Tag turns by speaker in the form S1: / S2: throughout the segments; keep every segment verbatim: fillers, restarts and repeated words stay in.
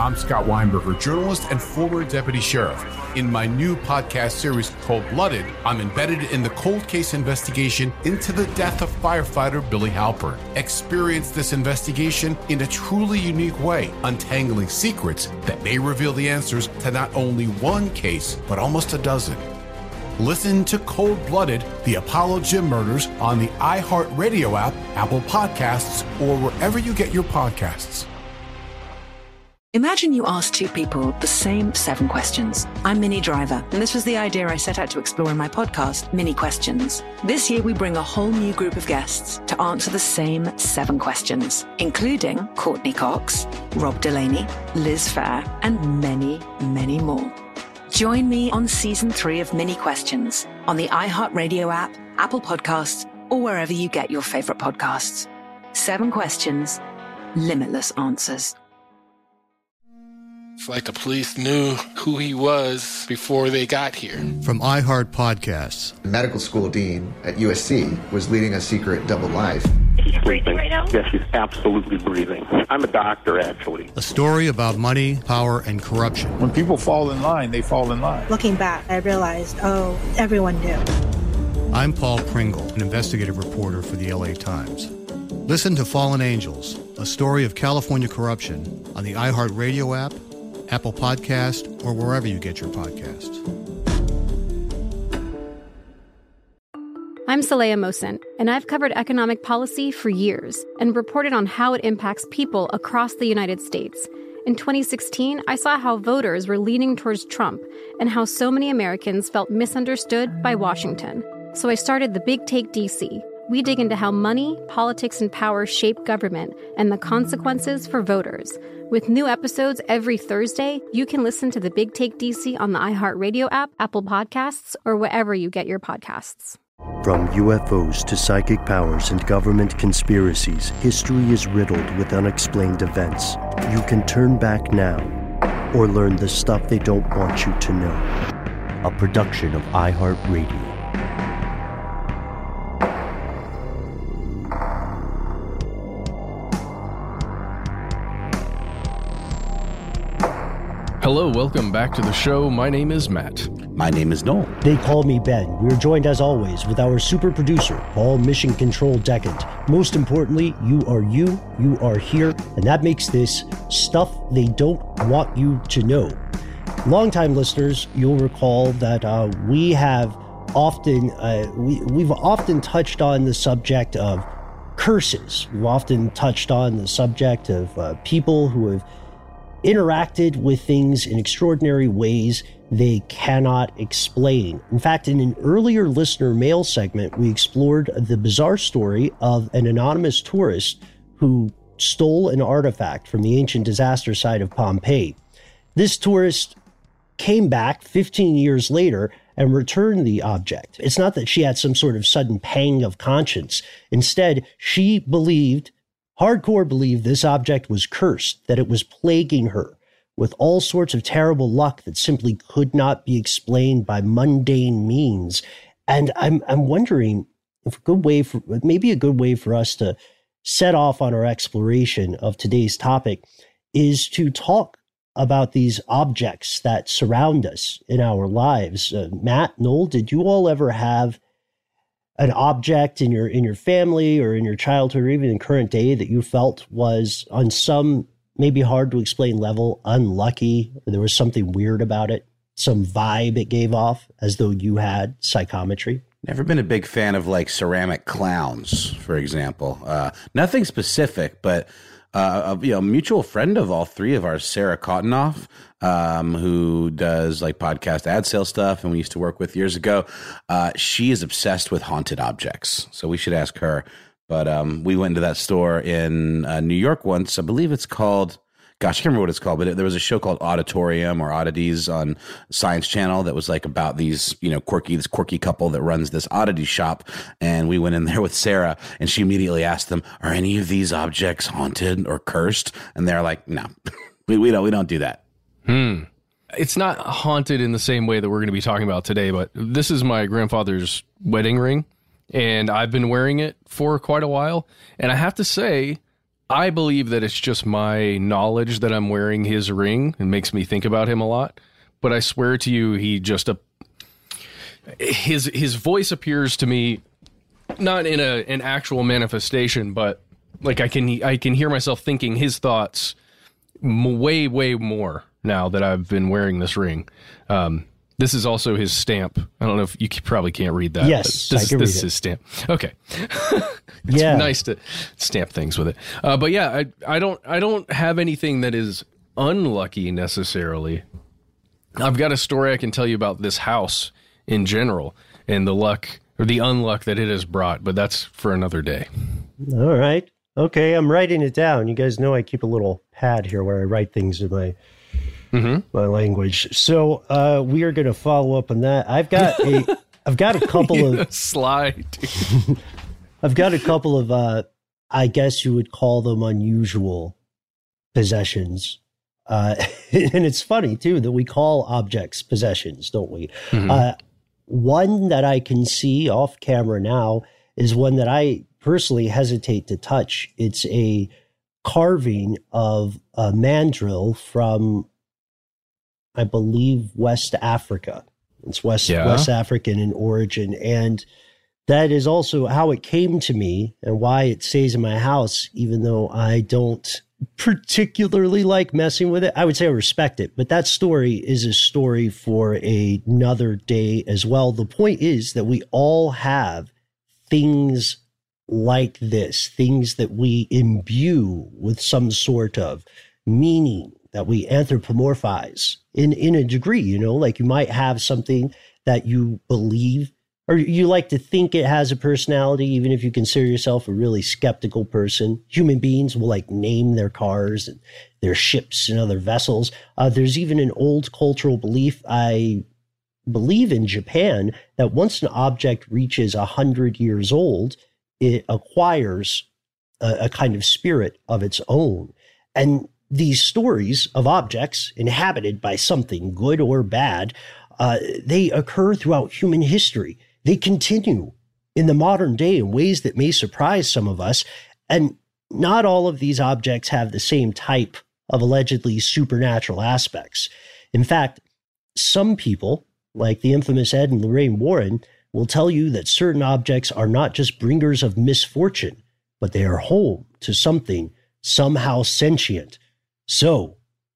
S1: I'm Scott Weinberger, journalist and former deputy sheriff. In my new podcast series, Cold Blooded, I'm embedded in the cold case investigation into the death of firefighter Billy Halpern. Experience this investigation in a truly unique way, untangling secrets that may reveal the answers to not only one case, but almost a dozen. Listen to Cold Blooded, the Apollo Gym Murders on the iHeartRadio app, Apple Podcasts, or wherever you get your podcasts.
S2: Imagine you ask two people the same seven questions. I'm Minnie Driver, and this was the idea I set out to explore in my podcast, Minnie Questions. This year, we bring a whole new group of guests to answer the same seven questions, including Courtney Cox, Rob Delaney, Liz Phair, and many, many more. Join me on season three of Minnie Questions on the iHeartRadio app, Apple Podcasts, or wherever you get your favorite podcasts. Seven questions, limitless answers.
S3: It's like the police knew who he was before they got here.
S4: From iHeart Podcasts.
S5: The medical school dean at U S C was leading a secret double life.
S6: He's breathing right now? Yes, he's absolutely breathing. I'm a doctor, actually.
S4: A story about money, power, and corruption.
S7: When people fall in line, they fall in line.
S8: Looking back, I realized, oh, everyone knew.
S4: I'm Paul Pringle, an investigative reporter for the L A Times. Listen to Fallen Angels, a story of California corruption on the iHeartRadio app, Apple Podcast, or wherever you get your podcasts.
S9: I'm Saleha Mohsin, and I've covered economic policy for years and reported on how it impacts people across the United States. In twenty sixteen, I saw how voters were leaning towards Trump and how so many Americans felt misunderstood by Washington. So I started The Big Take D C. We dig into how money, politics, and power shape government and the consequences for voters. With new episodes every Thursday, you can listen to The Big Take D C on the iHeartRadio app, Apple Podcasts, or wherever you get your podcasts.
S10: From U F Os to psychic powers and government conspiracies, history is riddled with unexplained events. You can turn back now or learn the stuff they don't want you to know. A production of iHeartRadio.
S11: Hello, welcome back to the show. My name is Matt.
S12: My name is Noel.
S13: They call me Ben. We're joined as always with our super producer, Paul Mission Control Decant. Most importantly, you are you, you are here, and that makes this stuff they don't want you to know. Longtime listeners, you'll recall that uh, we have often, uh, we, we've often touched on the subject of curses. We've often touched on the subject of uh, people who have interacted with things in extraordinary ways they cannot explain. In fact, in an earlier listener mail segment, we explored the bizarre story of an anonymous tourist who stole an artifact from the ancient disaster site of Pompeii. This tourist came back fifteen years later and returned the object. It's not that she had some sort of sudden pang of conscience. Instead, she believed hardcore believed this object was cursed, that it was plaguing her with all sorts of terrible luck that simply could not be explained by mundane means. And I'm I'm wondering if a good way for maybe a good way for us to set off on our exploration of today's topic is to talk about these objects that surround us in our lives. Uh, Matt, Noel, did you all ever have an object in your in your family or in your childhood or even in current day that you felt was on some maybe hard to explain level unlucky, or there was something weird about it, some vibe it gave off as though you had psychometry?
S12: Never been a big fan of like ceramic clowns, for example. Uh, nothing specific, but uh, a you know, mutual friend of all three of ours, Sarah Cottonoff, um, who does like podcast ad sale stuff and we used to work with years ago. Uh, she is obsessed with haunted objects. So we should ask her. But um, we went into that store in uh, New York once. I believe it's called, gosh, I can't remember what it's called, but it, there was a show called Auditorium or Oddities on Science Channel that was like about these, you know, quirky, this quirky couple that runs this oddity shop. And we went in there with Sarah and she immediately asked them, are any of these objects haunted or cursed? And they're like, no, we, we don't, we don't do that.
S11: Hmm. It's not haunted in the same way that we're going to be talking about today, but this is my grandfather's wedding ring, and I've been wearing it for quite a while. And I have to say, I believe that it's just my knowledge that I'm wearing his ring and makes me think about him a lot. But I swear to you, he just a his his voice appears to me not in a an actual manifestation, but like I can I can hear myself thinking his thoughts m- way way more now that I've been wearing this ring. Um, this is also his stamp. I don't know if you probably can't read that.
S13: Yes,
S11: this,
S13: I can
S11: this
S13: read
S11: is
S13: it.
S11: his stamp. Okay. It's
S13: yeah.
S11: nice to stamp things with it. Uh, but yeah, I I don't I don't have anything that is unlucky necessarily. I've got a story I can tell you about this house in general and the luck or the unluck that it has brought, but that's for another day.
S13: All right. Okay, I'm writing it down. You guys know I keep a little pad here where I write things in my mm-hmm. my language. So uh, we are going to follow up on that. I've got a I've got a couple of
S11: slide.
S13: I've got a couple of uh, I guess you would call them unusual possessions. Uh, and it's funny too that we call objects possessions, don't we? Mm-hmm. Uh, one that I can see off camera now is one that I personally hesitate to touch. It's a carving of a mandrill from, I believe, West Africa. It's West
S11: yeah.
S13: West African in origin. And that is also how it came to me and why it stays in my house, even though I don't particularly like messing with it. I would say I respect it, but that story is a story for a, another day as well. The point is that we all have things like this, things that we imbue with some sort of meaning, that we anthropomorphize in, in a degree, you know, like you might have something that you believe or you like to think it has a personality, even if you consider yourself a really skeptical person. Human beings will like name their cars and their ships and other vessels. Uh, there's even an old cultural belief, I believe in Japan, that once an object reaches one hundred years old, it acquires a, a kind of spirit of its own. And these stories of objects inhabited by something good or bad, uh, they occur throughout human history. They continue in the modern day in ways that may surprise some of us. And not all of these objects have the same type of allegedly supernatural aspects. In fact, some people, like the infamous Ed and Lorraine Warren, will tell you that certain objects are not just bringers of misfortune, but they are home to something somehow sentient. So,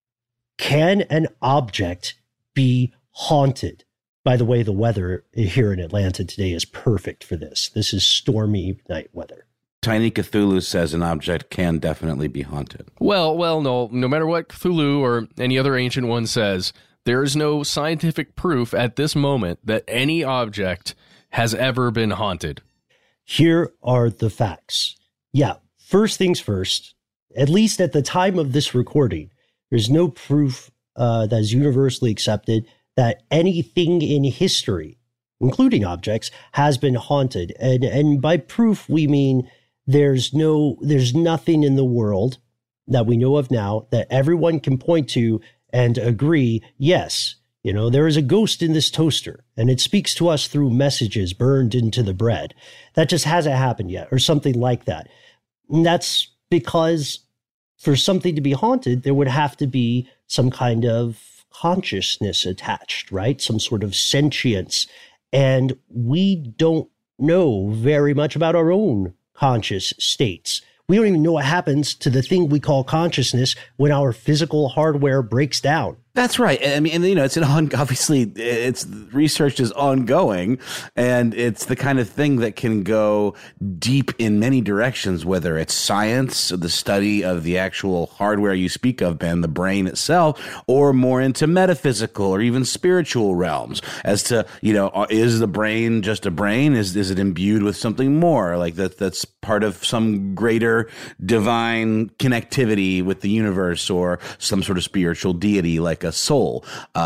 S13: can an object be haunted? By the way, the weather here in Atlanta today is perfect for this. This is stormy night weather.
S12: Tiny Cthulhu says an object can definitely be haunted.
S11: Well, well, no, no matter what Cthulhu or any other ancient one says, there is no scientific proof at this moment that any object has ever been haunted.
S13: Here are the facts. Yeah, first things first, at least at the time of this recording, there's no proof uh, that is universally accepted that anything in history, including objects, has been haunted. And and by proof, we mean there's no, there's nothing in the world that we know of now that everyone can point to and agree, yes, you know, there is a ghost in this toaster and it speaks to us through messages burned into the bread. That just hasn't happened yet, or something like that. And that's because for something to be haunted, there would have to be some kind of consciousness attached, right? Some sort of sentience. And we don't know very much about our own conscious states. We don't even know what happens to the thing we call consciousness when our physical hardware breaks down.
S12: That's right. I mean, and, you know, it's an on, obviously it's research is ongoing, and it's the kind of thing that can go deep in many directions, whether it's science, the study of the actual hardware you speak of, Ben, the brain itself, or more into metaphysical or even spiritual realms as to, you know, is the brain just a brain? Is, is it imbued with something more like that? That's part of some greater divine connectivity with the universe or some sort of spiritual deity like a soul.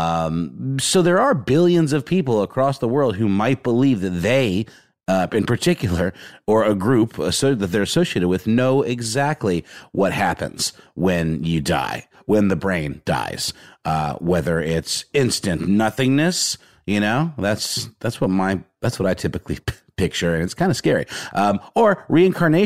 S12: Um, so there are billions of people across the world who might believe that they, uh, in particular, or a group so that they're associated with, know exactly what happens when you die, when the brain dies, uh, whether it's instant nothingness. You know, that's that's what my that's what I typically p- picture, and it's kind of scary. Um, or reincarnation,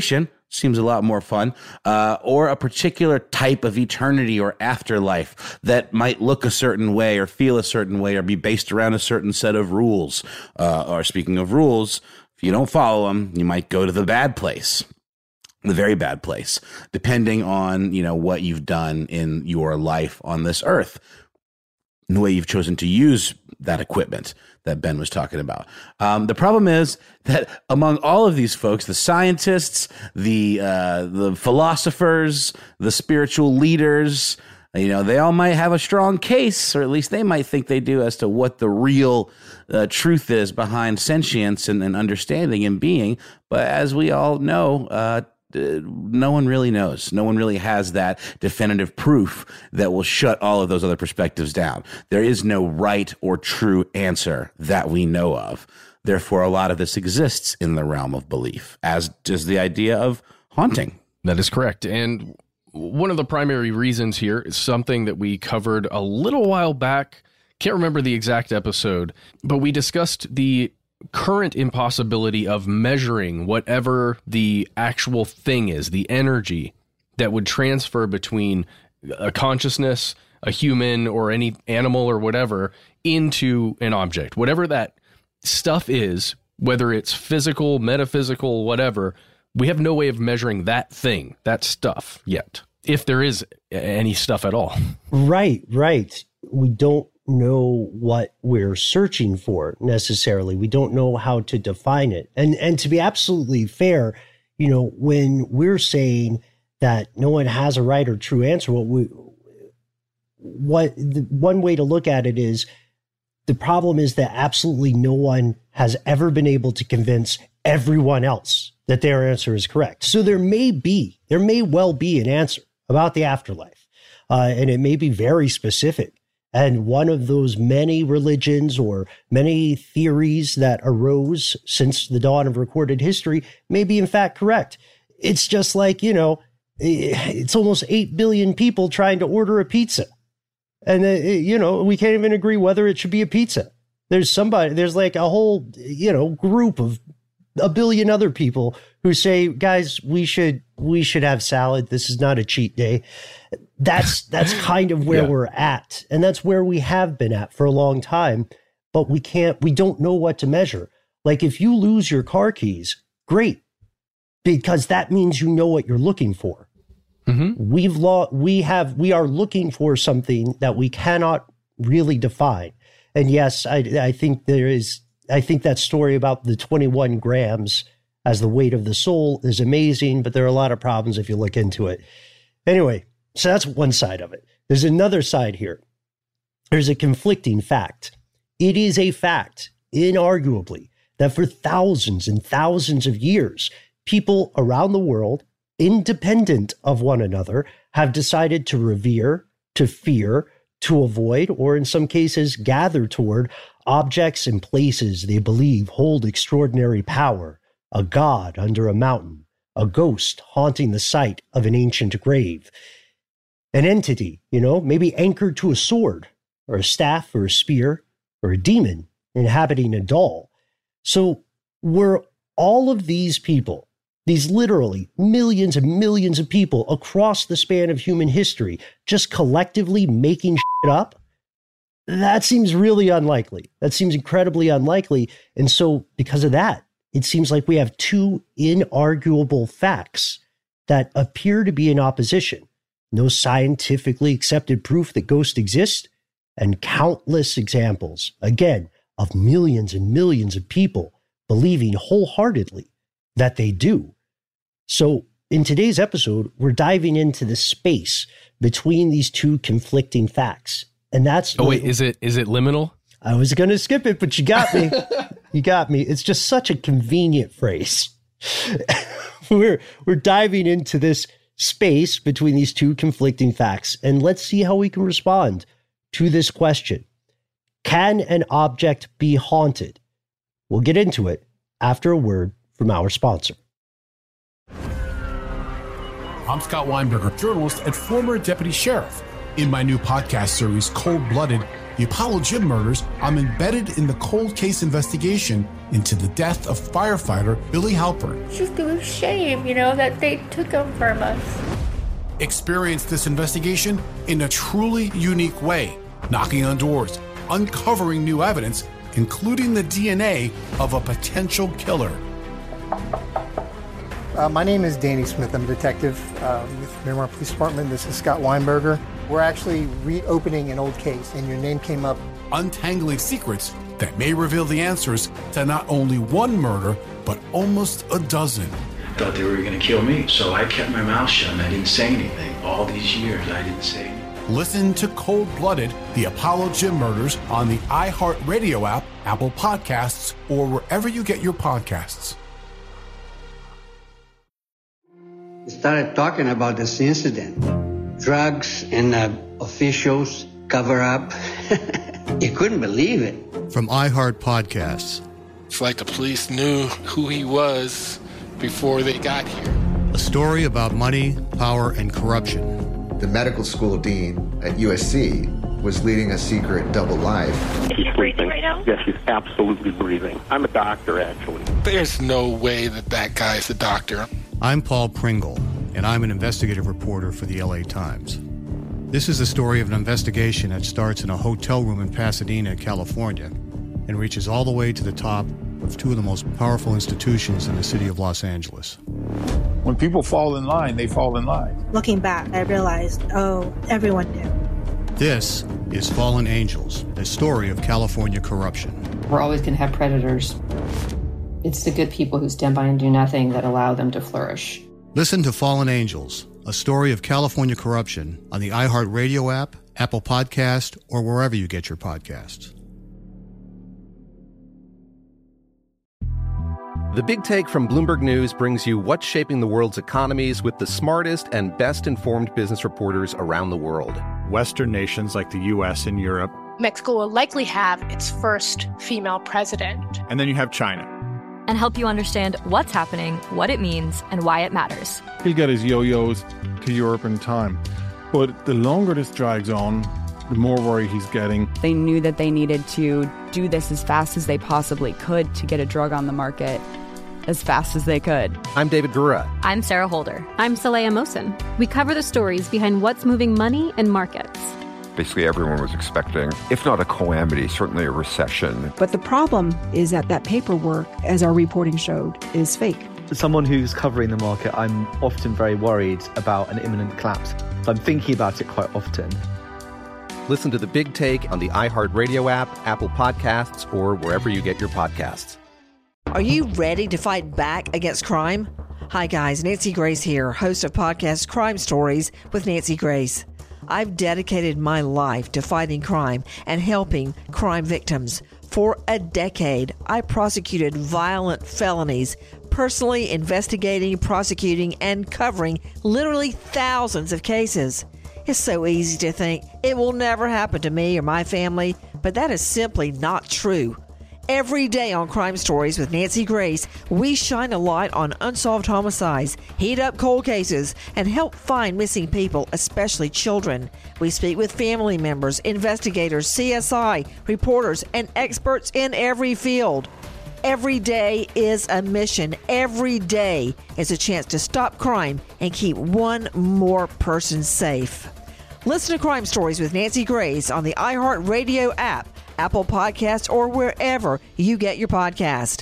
S12: seems a lot more fun, uh, or a particular type of eternity or afterlife that might look a certain way or feel a certain way or be based around a certain set of rules. Uh, or speaking of rules, if you don't follow them, you might go to the bad place, the very bad place, depending on, you know, what you've done in your life on this earth and the way you've chosen to use that equipment that Ben was talking about. Um, the problem is that among all of these folks, the scientists, the uh, the philosophers, the spiritual leaders, you know, they all might have a strong case, or at least they might think they do, as to what the real uh, truth is behind sentience and, and understanding and being. But as we all know, uh, no one really knows. No one really has that definitive proof that will shut all of those other perspectives down. There is no right or true answer that we know of. Therefore, a lot of this exists in the realm of belief, as does the idea of haunting.
S11: That is correct. And one of the primary reasons here is something that we covered a little while back. Can't remember the exact episode, but we discussed the current impossibility of measuring whatever the actual thing is, the energy that would transfer between a consciousness, a human, or any animal or whatever into an object. Whatever that stuff is, whether it's physical, metaphysical, whatever, we have no way of measuring that thing, that stuff yet, if there is any stuff at all.
S13: Right, right. We don't know what we're searching for necessarily. We don't know how to define it. And and to be absolutely fair, you know, when we're saying that no one has a right or true answer, what we what the one way to look at it is, the problem is that absolutely no one has ever been able to convince everyone else that their answer is correct. So there may be, there may well be an answer about the afterlife, uh, and it may be very specific. And one of those many religions or many theories that arose since the dawn of recorded history may be in fact correct. It's just like, you know, it's almost eight billion people trying to order a pizza. And, uh, you know, we can't even agree whether it should be a pizza. There's somebody, there's like a whole, you know, group of a billion other people who say, guys, we should, we should have salad. This is not a cheat day. That's, that's kind of where yeah. we're at. And that's where we have been at for a long time, but we can't, we don't know what to measure. Like if you lose your car keys, great, because that means you know what you're looking for. Mm-hmm. We've law, we have, we are looking for something that we cannot really define. And yes, I, I think there is, I think that story about the twenty-one grams as the weight of the soul is amazing, but there are a lot of problems if you look into it. Anyway, so that's one side of it. There's another side here. There's a conflicting fact. It is a fact, inarguably, that for thousands and thousands of years, people around the world, independent of one another, have decided to revere, to fear, to avoid, or in some cases gather toward objects and places they believe hold extraordinary power, a god under a mountain, a ghost haunting the site of an ancient grave, an entity, you know, maybe anchored to a sword or a staff or a spear, or a demon inhabiting a doll. So were all of these people, these literally millions and millions of people across the span of human history, just collectively making shit up? That seems really unlikely. That seems incredibly unlikely. And so because of that, it seems like we have two inarguable facts that appear to be in opposition. No scientifically accepted proof that ghosts exist, and countless examples, again, of millions and millions of people believing wholeheartedly that they do. So in today's episode, we're diving into the space between these two conflicting facts. And that's...
S11: Oh, wait, is it is it liminal?
S13: I was going to skip it, but you got me. You got me. It's just such a convenient phrase. we're we're diving into this space between these two conflicting facts, and let's see how we can respond to this question. Can an object be haunted? We'll get into it after a word from our sponsor.
S1: I'm Scott Weinberger, journalist and former deputy sheriff. In my new podcast series, Cold Blooded, The Apollo Gym Murders, I'm embedded in the cold case investigation into the death of firefighter Billy Halpern.
S14: It's just a shame, you know, that they took him from us.
S1: Experience this investigation in a truly unique way, knocking on doors, uncovering new evidence, including the D N A of a potential killer.
S15: Uh, my name is Danny Smith. I'm a detective uh, with Miramar Police Department. This is Scott Weinberger. We're actually reopening an old case, and your name came up.
S1: Untangling secrets that may reveal the answers to not only one murder, but almost a dozen.
S16: I thought they were going to kill me, so I kept my mouth shut and I didn't say anything. All these years, I didn't say anything.
S1: Listen to Cold Blooded, The Apollo Gym Murders on the iHeartRadio app, Apple Podcasts, or wherever you get your podcasts.
S17: We started talking about this incident. Drugs and uh, officials cover up. You couldn't believe it.
S4: From iHeart Podcasts.
S3: It's like the police knew who he was before they got here.
S4: A story about money, power, and corruption.
S5: The medical school dean at U S C was leading a secret double life.
S6: She's breathing right now? Yes, she's absolutely breathing. I'm a doctor, actually.
S3: There's no way that that guy's a doctor.
S4: I'm Paul Pringle, and I'm an investigative reporter for the L A Times. This is the story of an investigation that starts in a hotel room in Pasadena, California, and reaches all the way to the top of two of the most powerful institutions in the city of Los Angeles.
S7: When people fall in line, they fall in line.
S8: Looking back, I realized, oh, everyone knew.
S4: This is Fallen Angels, a story of California corruption.
S18: We're always going to have predators. It's the good people who stand by and do nothing that allow them to flourish.
S4: Listen to Fallen Angels, a story of California corruption on the iHeartRadio app, Apple Podcast, or wherever you get your podcasts.
S19: The Big Take from Bloomberg News brings you what's shaping the world's economies with the smartest and best-informed business reporters around the world.
S20: Western nations like the U S and Europe.
S21: Mexico will likely have its first female president.
S20: And then you have China.
S22: And help you understand what's happening, what it means, and why it matters.
S23: He'll get his yo-yos to Europe in time. But the longer this drags on, the more worry he's getting.
S24: They knew that they needed to do this as fast as they possibly could to get a drug on the market as fast as they could.
S19: I'm David Gura.
S9: I'm Sarah Holder. I'm Saleha Mohsen. We cover the stories behind what's moving money and markets.
S25: Basically, everyone was expecting, if not a calamity, certainly a recession.
S26: But the problem is that that paperwork, as our reporting showed, is fake.
S27: As someone who's covering the market, I'm often very worried about an imminent collapse. So I'm thinking about it quite often.
S19: Listen to The Big Take on the iHeartRadio app, Apple Podcasts, or wherever you get your podcasts.
S28: Are you ready to fight back against crime? Hi, guys. Nancy Grace here, host of podcast Crime Stories with Nancy Grace. I've dedicated my life to fighting crime and helping crime victims. For a decade, I prosecuted violent felonies, personally investigating, prosecuting, and covering literally thousands of cases. It's so easy to think it will never happen to me or my family, but that is simply not true. Every day on Crime Stories with Nancy Grace, we shine a light on unsolved homicides, heat up cold cases, and help find missing people, especially children. We speak with family members, investigators, C S I, reporters, and experts in every field. Every day is a mission. Every day is a chance to stop crime and keep one more person safe. Listen to Crime Stories with Nancy Grace on the iHeartRadio app, Apple Podcasts, or wherever you get your podcast.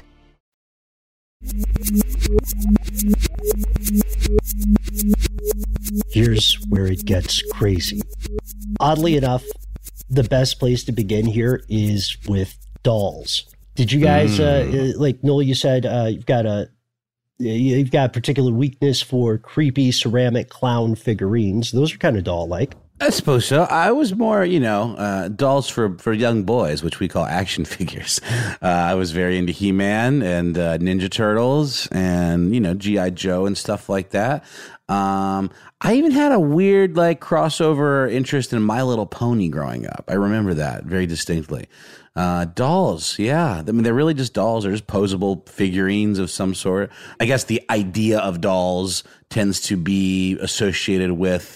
S13: Here's where it gets crazy. Oddly enough, the best place to begin here is with dolls. Did you guys, mm. uh, like Noel, you said uh, you've got a you've got a particular weakness for creepy ceramic clown figurines. Those are kind of doll-like.
S12: I suppose so. I was more, you know, uh, dolls for, for young boys, which we call action figures. Uh, I was very into He-Man and uh, Ninja Turtles and, you know, G I. Joe and stuff like that. Um, I even had a weird, like, crossover interest in My Little Pony growing up. I remember that very distinctly. Uh, dolls, yeah. I mean, they're really just dolls. They're just posable figurines of some sort. I guess the idea of dolls tends to be associated with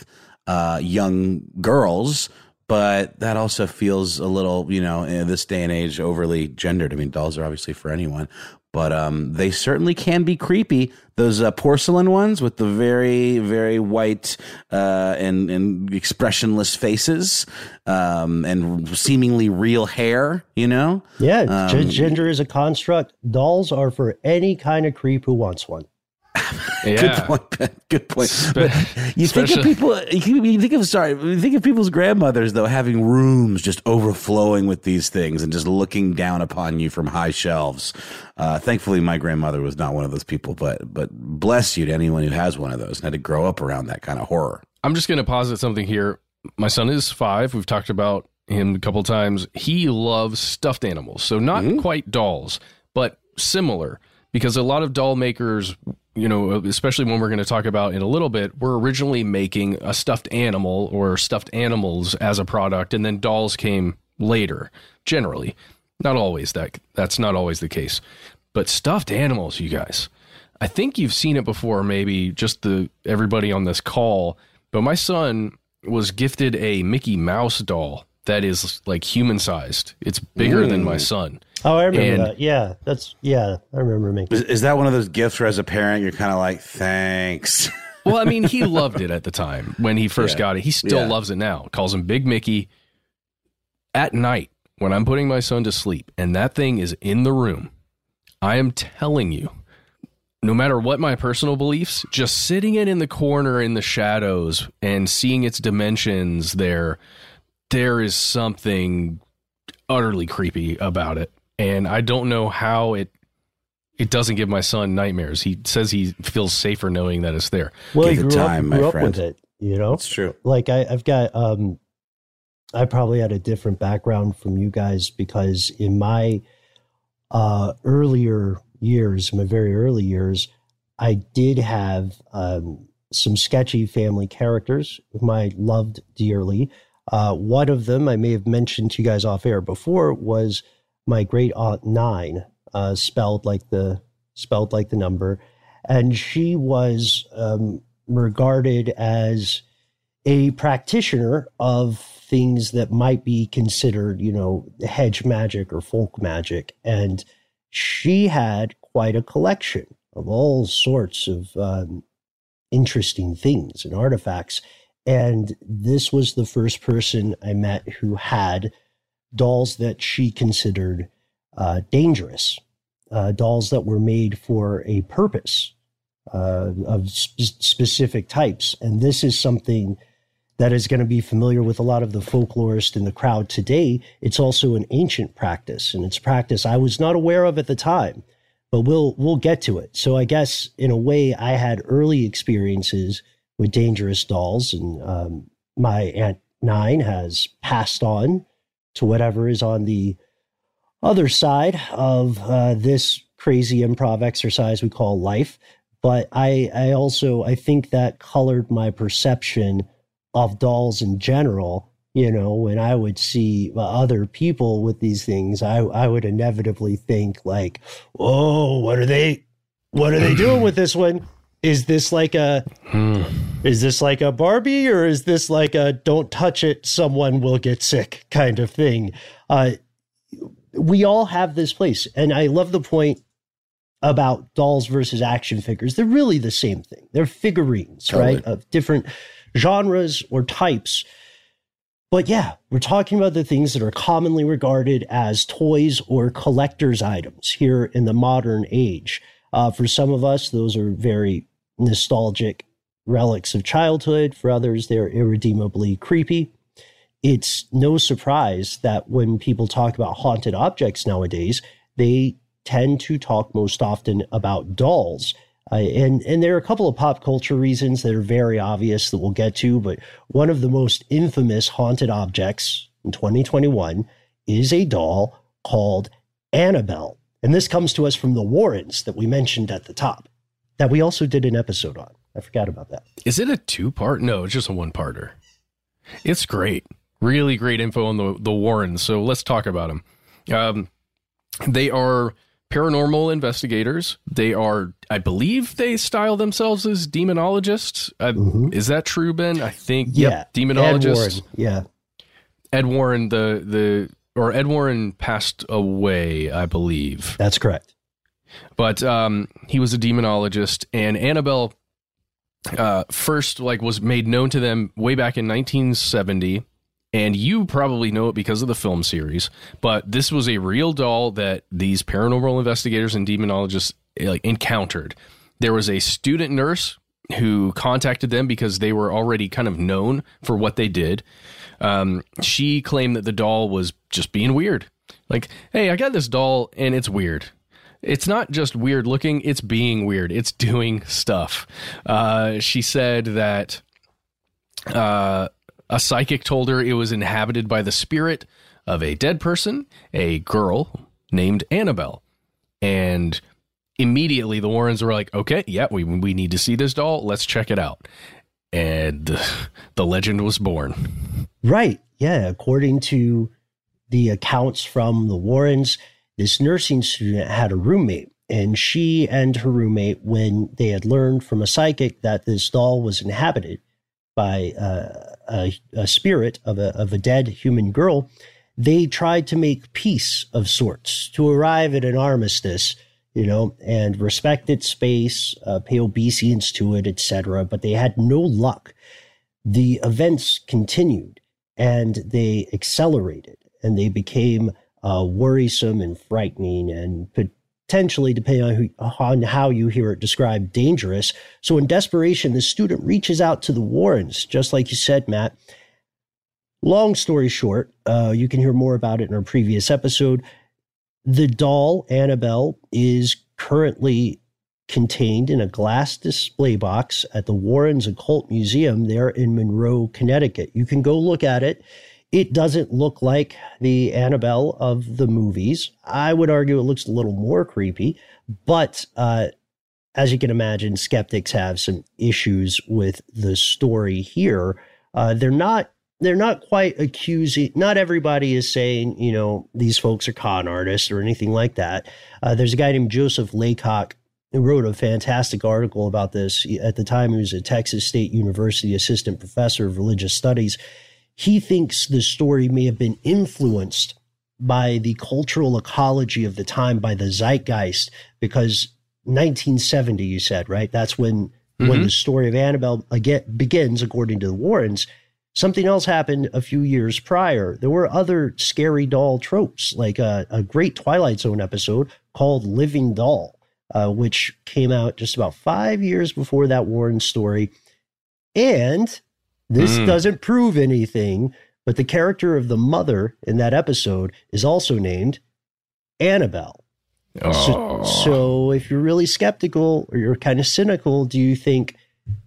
S12: uh, young girls. But that also feels a little, you know, in this day and age, overly gendered. I mean, dolls are obviously for anyone, but um, they certainly can be creepy. Those uh, porcelain ones with the very, very white uh, and, and expressionless faces um, and seemingly real hair, you know?
S13: Yeah,
S12: um,
S13: gender is a construct. Dolls are for any kind of creep who wants one.
S12: Yeah. Good point, Ben. Good point. Spe- but you think of people, you think of, sorry, you think of people's grandmothers, though, having rooms just overflowing with these things and just looking down upon you from high shelves. Uh, thankfully, my grandmother was not one of those people, but but bless you to anyone who has one of those and had to grow up around that kind of horror.
S1: I'm just going to posit something here. My son is five. We've talked about him a couple times. He loves stuffed animals, so not mm-hmm. quite dolls, but similar, because a lot of doll makers, you know, especially when we're going to talk about in a little bit, we're originally making a stuffed animal or stuffed animals as a product, and then dolls came later, generally. Not always that. That's not always the case. But stuffed animals, you guys, I think you've seen it before, maybe just the everybody on this call, but my son was gifted a Mickey Mouse doll that is like human-sized. It's bigger mm. than my son.
S13: Oh, I remember
S1: and,
S13: that. Yeah, that's yeah. I remember making.
S12: Is, is that one of those gifts where, as a parent, you're kind of like, thanks?
S1: Well, I mean, he loved it at the time when he first yeah. got it. He still yeah. loves it now. Calls him Big Mickey. At night, when I'm putting my son to sleep, and that thing is in the room, I am telling you, no matter what my personal beliefs, just sitting it in the corner in the shadows and seeing its dimensions there, there is something utterly creepy about it. And I don't know how it it doesn't give my son nightmares. He says he feels safer knowing that it's there.
S13: Well, he grew, time, up, grew up with it, you know?
S12: It's true.
S13: Like I, I've got, um, I probably had a different background from you guys because in my uh, earlier years, my very early years, I did have um, some sketchy family characters whom I loved dearly. Uh, one of them, I may have mentioned to you guys off air before, was my great aunt Nine, uh, spelled like the spelled like the number, and she was um, regarded as a practitioner of things that might be considered, you know, hedge magic or folk magic, and she had quite a collection of all sorts of um, interesting things and artifacts. And this was the first person I met who had dolls that she considered uh, dangerous, uh, dolls that were made for a purpose uh, of sp- specific types. And this is something that is going to be familiar with a lot of the folklorists in the crowd today. It's also an ancient practice, and it's a practice I was not aware of at the time, but we'll we'll get to it. So I guess in a way I had early experiences with dangerous dolls, and um, my Aunt Nine has passed on to whatever is on the other side of uh, this crazy improv exercise we call life. But I, I also, I think that colored my perception of dolls in general. You know, when I would see other people with these things, I, I would inevitably think like, oh, what are they, what are they doing with this one? Is this like a, hmm. is this like a Barbie, or is this like a don't touch it, someone will get sick kind of thing? Uh, we all have this place. And I love the point about dolls versus action figures. They're really the same thing. They're figurines, totally. Right? Of different genres or types. But yeah, we're talking about the things that are commonly regarded as toys or collector's items here in the modern age. Uh, for some of us, those are very nostalgic relics of childhood. For others, they're irredeemably creepy. It's no surprise that when people talk about haunted objects nowadays, they tend to talk most often about dolls. Uh, and, and there are a couple of pop culture reasons that are very obvious that we'll get to, but one of the most infamous haunted objects in twenty twenty-one is a doll called Annabelle. And this comes to us from the Warrens that we mentioned at the top, that we also did an episode on. I forgot about that.
S1: Is it a two-part? No, it's just a one-parter. It's great. Really great info on the, the Warrens, so let's talk about them. Um, they are paranormal investigators. They are, I believe they style themselves as demonologists. Uh, mm-hmm. Is that true, Ben? I think,
S13: yeah.
S1: Yep, demonologists.
S13: Ed Warren, yeah.
S1: Ed Warren, the, the, or Ed Warren passed away, I believe.
S13: That's correct.
S1: But um, he was a demonologist, and Annabelle uh, first like was made known to them way back in nineteen seventy, and you probably know it because of the film series. But this was a real doll that these paranormal investigators and demonologists like encountered. There was a student nurse who contacted them because they were already kind of known for what they did. Um, she claimed that the doll was just being weird. Like, hey, I got this doll and it's weird. It's not just weird looking, it's being weird. It's doing stuff. Uh, she said that uh, a psychic told her it was inhabited by the spirit of a dead person, a girl named Annabelle. And immediately the Warrens were like, okay, yeah, we we need to see this doll. Let's check it out. And the legend was born.
S13: Right. Yeah. According to the accounts from the Warrens, this nursing student had a roommate, and she and her roommate, when they had learned from a psychic that this doll was inhabited by uh, a, a spirit of a, of a dead human girl, they tried to make peace of sorts, to arrive at an armistice, you know, and respect its space, uh, pay obeisance to it, et cetera. But they had no luck. The events continued, and they accelerated, and they became uh, worrisome and frightening, and potentially, depending on, who, on how you hear it described, dangerous. So in desperation, the student reaches out to the Warrens, just like you said, Matt. Long story short, uh, you can hear more about it in our previous episode. The doll, Annabelle, is currently contained in a glass display box at the Warrens Occult Museum there in Monroe, Connecticut. You can go look at it. It doesn't look like the Annabelle of the movies. I would argue it looks a little more creepy, but uh, as you can imagine, skeptics have some issues with the story here. Uh, they're not They're not quite accusing, not everybody is saying, you know, these folks are con artists or anything like that. Uh, there's a guy named Joseph Laycock who wrote a fantastic article about this. At the time, he was a Texas State University assistant professor of religious studies. He thinks the story may have been influenced by the cultural ecology of the time, by the zeitgeist, because nineteen seventy, you said, right? That's when, mm-hmm. when the story of Annabelle again begins, according to the Warrens. Something else happened a few years prior. There were other scary doll tropes, like a, a great Twilight Zone episode called Living Doll, uh, which came out just about five years before that Warren story. And this mm. doesn't prove anything, but the character of the mother in that episode is also named Annabelle. Oh. So, so if you're really skeptical or you're kind of cynical, do you think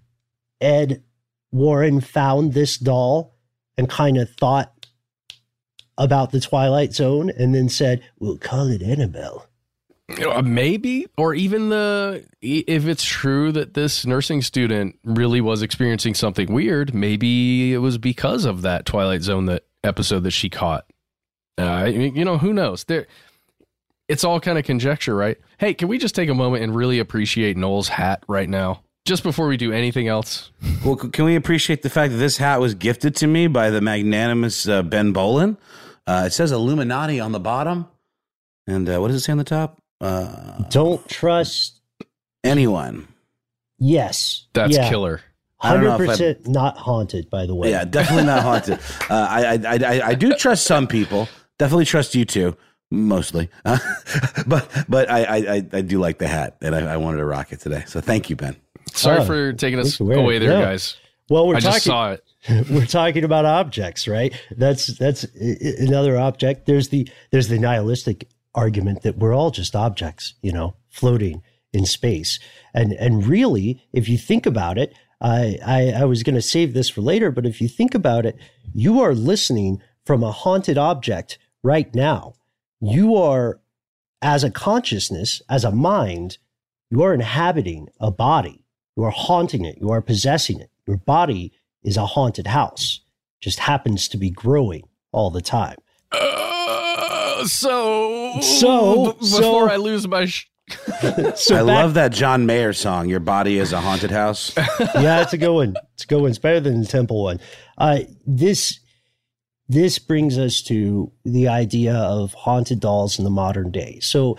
S13: Ed Warren found this doll and kind of thought about the Twilight Zone and then said, we'll call it Annabelle?
S1: Maybe, or even the, if it's true that this nursing student really was experiencing something weird, maybe it was because of that Twilight Zone that episode that she caught. Uh, you know, who knows? There, it's all kind of conjecture, right? Hey, can we just take a moment and really appreciate Noel's hat right now? Just before we do anything else.
S12: Well, can we appreciate the fact that this hat was gifted to me by the magnanimous uh, Ben Bolin? Uh, it says Illuminati on the bottom. And uh, what does it say on the top? Uh,
S13: Don't trust
S12: anyone.
S13: Yes.
S1: That's
S13: yeah.
S1: killer.
S13: one hundred percent not haunted, by the way.
S12: Yeah, definitely not haunted. uh, I, I, I, I do trust some people. Definitely trust you too. Mostly. Uh, but but I, I, I do like the hat, and I, I wanted to rock it today. So thank you, Ben.
S1: Sorry
S13: oh,
S1: for taking us away there, no. guys.
S13: Well, we're
S1: I
S13: talking,
S1: just saw it.
S13: We're talking about objects, right? That's that's another object. There's the there's the nihilistic argument that we're all just objects, you know, floating in space. And and really, if you think about it, I I, I was going to save this for later, but if you think about it, you are listening from a haunted object right now. You are, as a consciousness, as a mind, you are inhabiting a body. You are haunting it. You are possessing it. Your body is a haunted house. Just happens to be growing all the time.
S1: Uh, Uh, so,
S13: so
S1: b- before
S13: so,
S1: I lose my. Sh-
S12: so I back- love that John Mayer song. Your body is a haunted house.
S13: Yeah, it's a good one. It's a good one. It's better than the Temple one. Uh, this this brings us to the idea of haunted dolls in the modern day. So,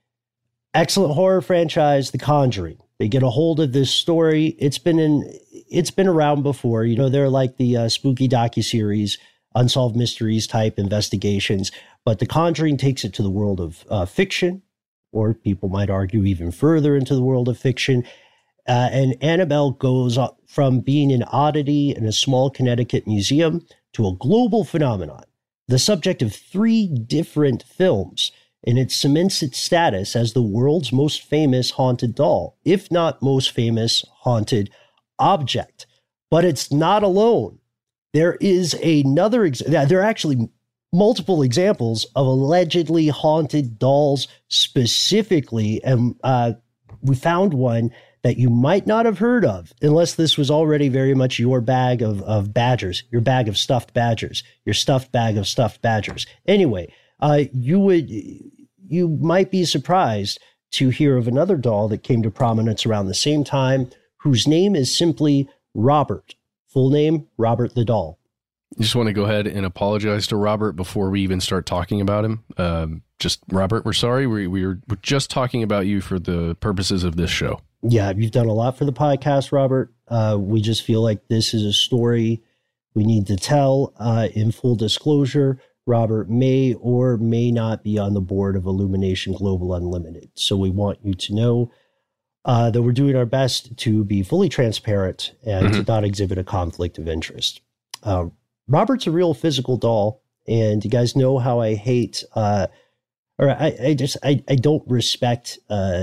S13: excellent horror franchise, The Conjuring. They get a hold of this story. It's been in. It's been around before. You know, they're like the uh, spooky docuseries, unsolved mysteries type investigations. But The Conjuring takes it to the world of uh, fiction, or people might argue even further into the world of fiction. Uh, and Annabelle goes from being an oddity in a small Connecticut museum to a global phenomenon, the subject of three different films, and it cements its status as the world's most famous haunted doll, if not most famous haunted object. But it's not alone. There is another, ex- there are actually multiple examples of allegedly haunted dolls specifically. And uh, we found one that you might not have heard of unless this was already very much your bag of, of badgers, your bag of stuffed badgers, your stuffed bag of stuffed badgers. Anyway, uh, you would, you might be surprised to hear of another doll that came to prominence around the same time, whose name is simply Robert. Full name, Robert the Doll.
S1: I just want to go ahead and apologize to Robert before we even start talking about him. Um, just, Robert, we're sorry. We, we were, we're just talking about you for the purposes of this show.
S13: Yeah, you've done a lot for the podcast, Robert. Uh, we just feel like this is a story we need to tell. Uh, in full disclosure, Robert may or may not be on the board of Illumination Global Unlimited. So we want you to know uh, that we're doing our best to be fully transparent and mm-hmm. to not exhibit a conflict of interest. Uh, Robert's a real physical doll, and you guys know how I hate, uh, or I, I just, I, I don't respect uh,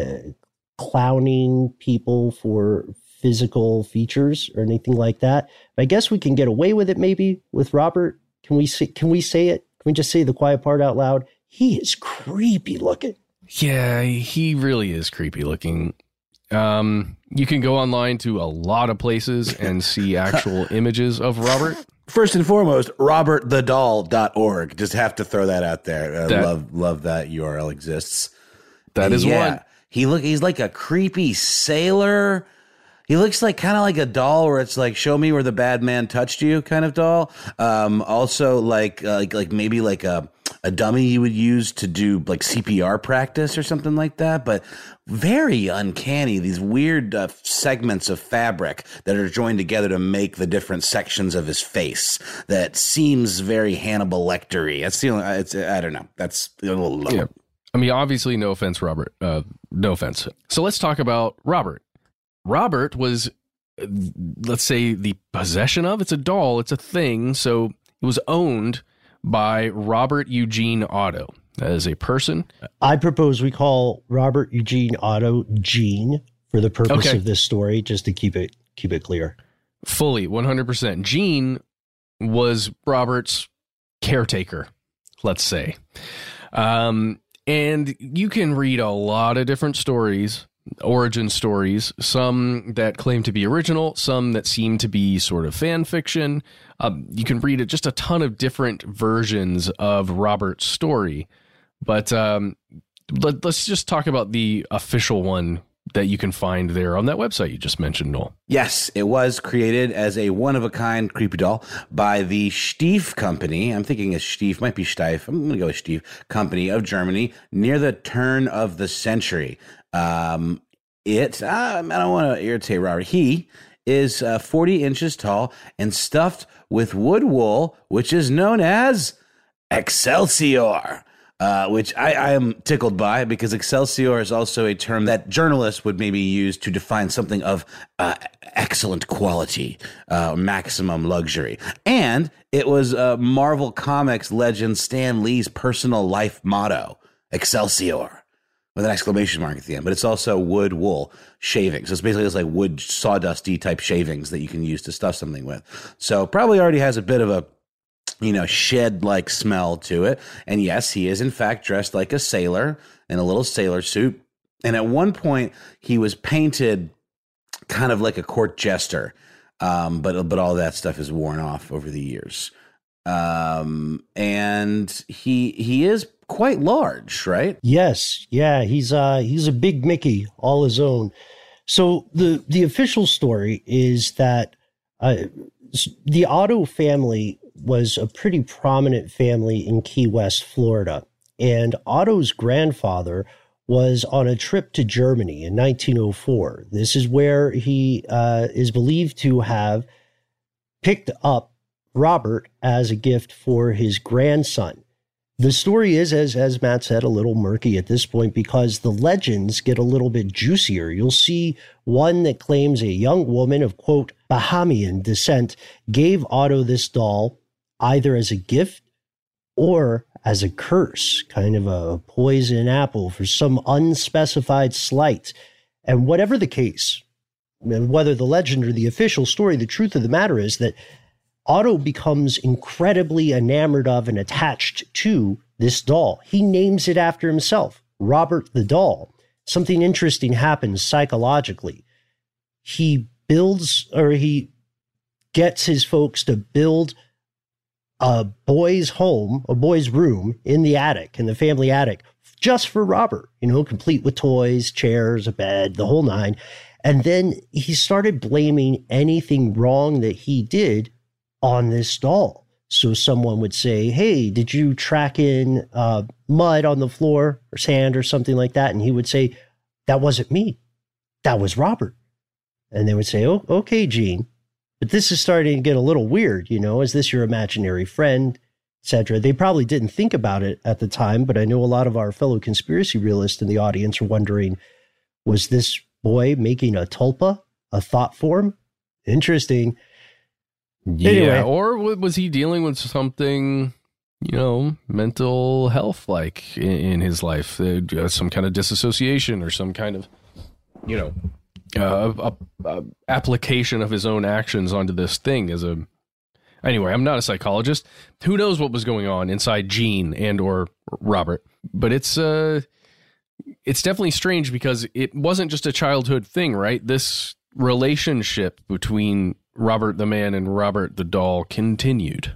S13: clowning people for physical features or anything like that. But I guess we can get away with it maybe with Robert. Can we say, can we say it? Can we just say the quiet part out loud? He is creepy looking.
S1: Yeah, he really is creepy looking. Um, you can go online to a lot of places and see actual images of Robert.
S12: First and foremost, robert the doll dot org. Just have to throw that out there. I
S1: that,
S12: love love that U R L exists.
S1: That is yeah, one.
S12: He look he's like a creepy sailor. He looks like kind of like a doll where it's like, show me where the bad man touched you kind of doll. Um, also like uh, like like maybe like a a dummy you would use to do like C P R practice or something like that, but very uncanny. These weird uh, segments of fabric that are joined together to make the different sections of his face. That seems very Hannibal Lecter-y. That's the only, it's, I don't know. That's a little low.
S1: Yeah. I mean, obviously, no offense, Robert. Uh, no offense. So let's talk about Robert. Robert was, let's say, the possession of, it's a doll, it's a thing. So it was owned by Robert Eugene Otto. That is a person.
S13: I propose we call Robert Eugene Otto Gene for the purpose
S1: okay.
S13: of this story, just to keep it keep it clear.
S1: Fully, one hundred percent. Gene was Robert's caretaker, let's say. Um, and you can read a lot of different stories, origin stories, some that claim to be original, some that seem to be sort of fan fiction. Um, you can read it, just a ton of different versions of Robert's story. But um, let, let's just talk about the official one that you can find there on that website you just mentioned, Noel.
S12: Yes, it was created as a one-of-a-kind creepy doll by the Stief Company. I'm thinking it's Stief, might be Stief. I'm going to go with Stief Company of Germany near the turn of the century. Um, it, uh, I don't want to irritate Robert. He is uh, forty inches tall and stuffed with wood wool, which is known as Excelsior. Uh, which I, I am tickled by, because Excelsior is also a term that journalists would maybe use to define something of uh, excellent quality, uh, maximum luxury. And it was uh, Marvel Comics legend Stan Lee's personal life motto, Excelsior, with an exclamation mark at the end. But it's also wood wool shavings. So it's basically just like wood sawdusty type shavings that you can use to stuff something with. So probably already has a bit of a, you know, shed-like smell to it. And yes, he is in fact dressed like a sailor in a little sailor suit. And at one point, he was painted kind of like a court jester. Um, but but all that stuff is worn off over the years. Um, and he he is quite large, right?
S13: Yes, yeah, he's uh he's a big Mickey all his own. So the the official story is that uh, the Otto family was a pretty prominent family in Key West, Florida, and Otto's grandfather was on a trip to Germany in nineteen oh four. This is where he uh, is believed to have picked up Robert as a gift for his grandson. The story is, as as Matt said, a little murky at this point because the legends get a little bit juicier. You'll see one that claims a young woman of, quote, Bahamian descent gave Otto this doll either as a gift or as a curse, kind of a poison apple for some unspecified slight. And whatever the case, whether the legend or the official story, the truth of the matter is that Otto becomes incredibly enamored of and attached to this doll. He names it after himself, Robert the Doll. Something interesting happens psychologically. He builds, or he gets his folks to build a boy's home, a boy's room in the attic, in the family attic, just for Robert, you know, complete with toys, chairs, a bed, the whole nine. And then he started blaming anything wrong that he did on this doll. So someone would say, hey, did you track in uh, mud on the floor or sand or something like that? And he would say, that wasn't me. That was Robert. And they would say, oh, okay, Gene. But this is starting to get a little weird, you know, is this your imaginary friend, et cetera? They probably didn't think about it at the time, but I know a lot of our fellow conspiracy realists in the audience are wondering, was this boy making a tulpa, a thought form? Interesting.
S1: Yeah,
S13: anyway.
S1: Or was he dealing with something, you know, mental health like in, in his life? Uh, some kind of disassociation or some kind of, you know, uh, a, a application of his own actions onto this thing as a... Anyway, I'm not a psychologist. Who knows what was going on inside Gene and or Robert? But it's uh, it's definitely strange because it wasn't just a childhood thing, right? This relationship between Robert the man and Robert the doll continued.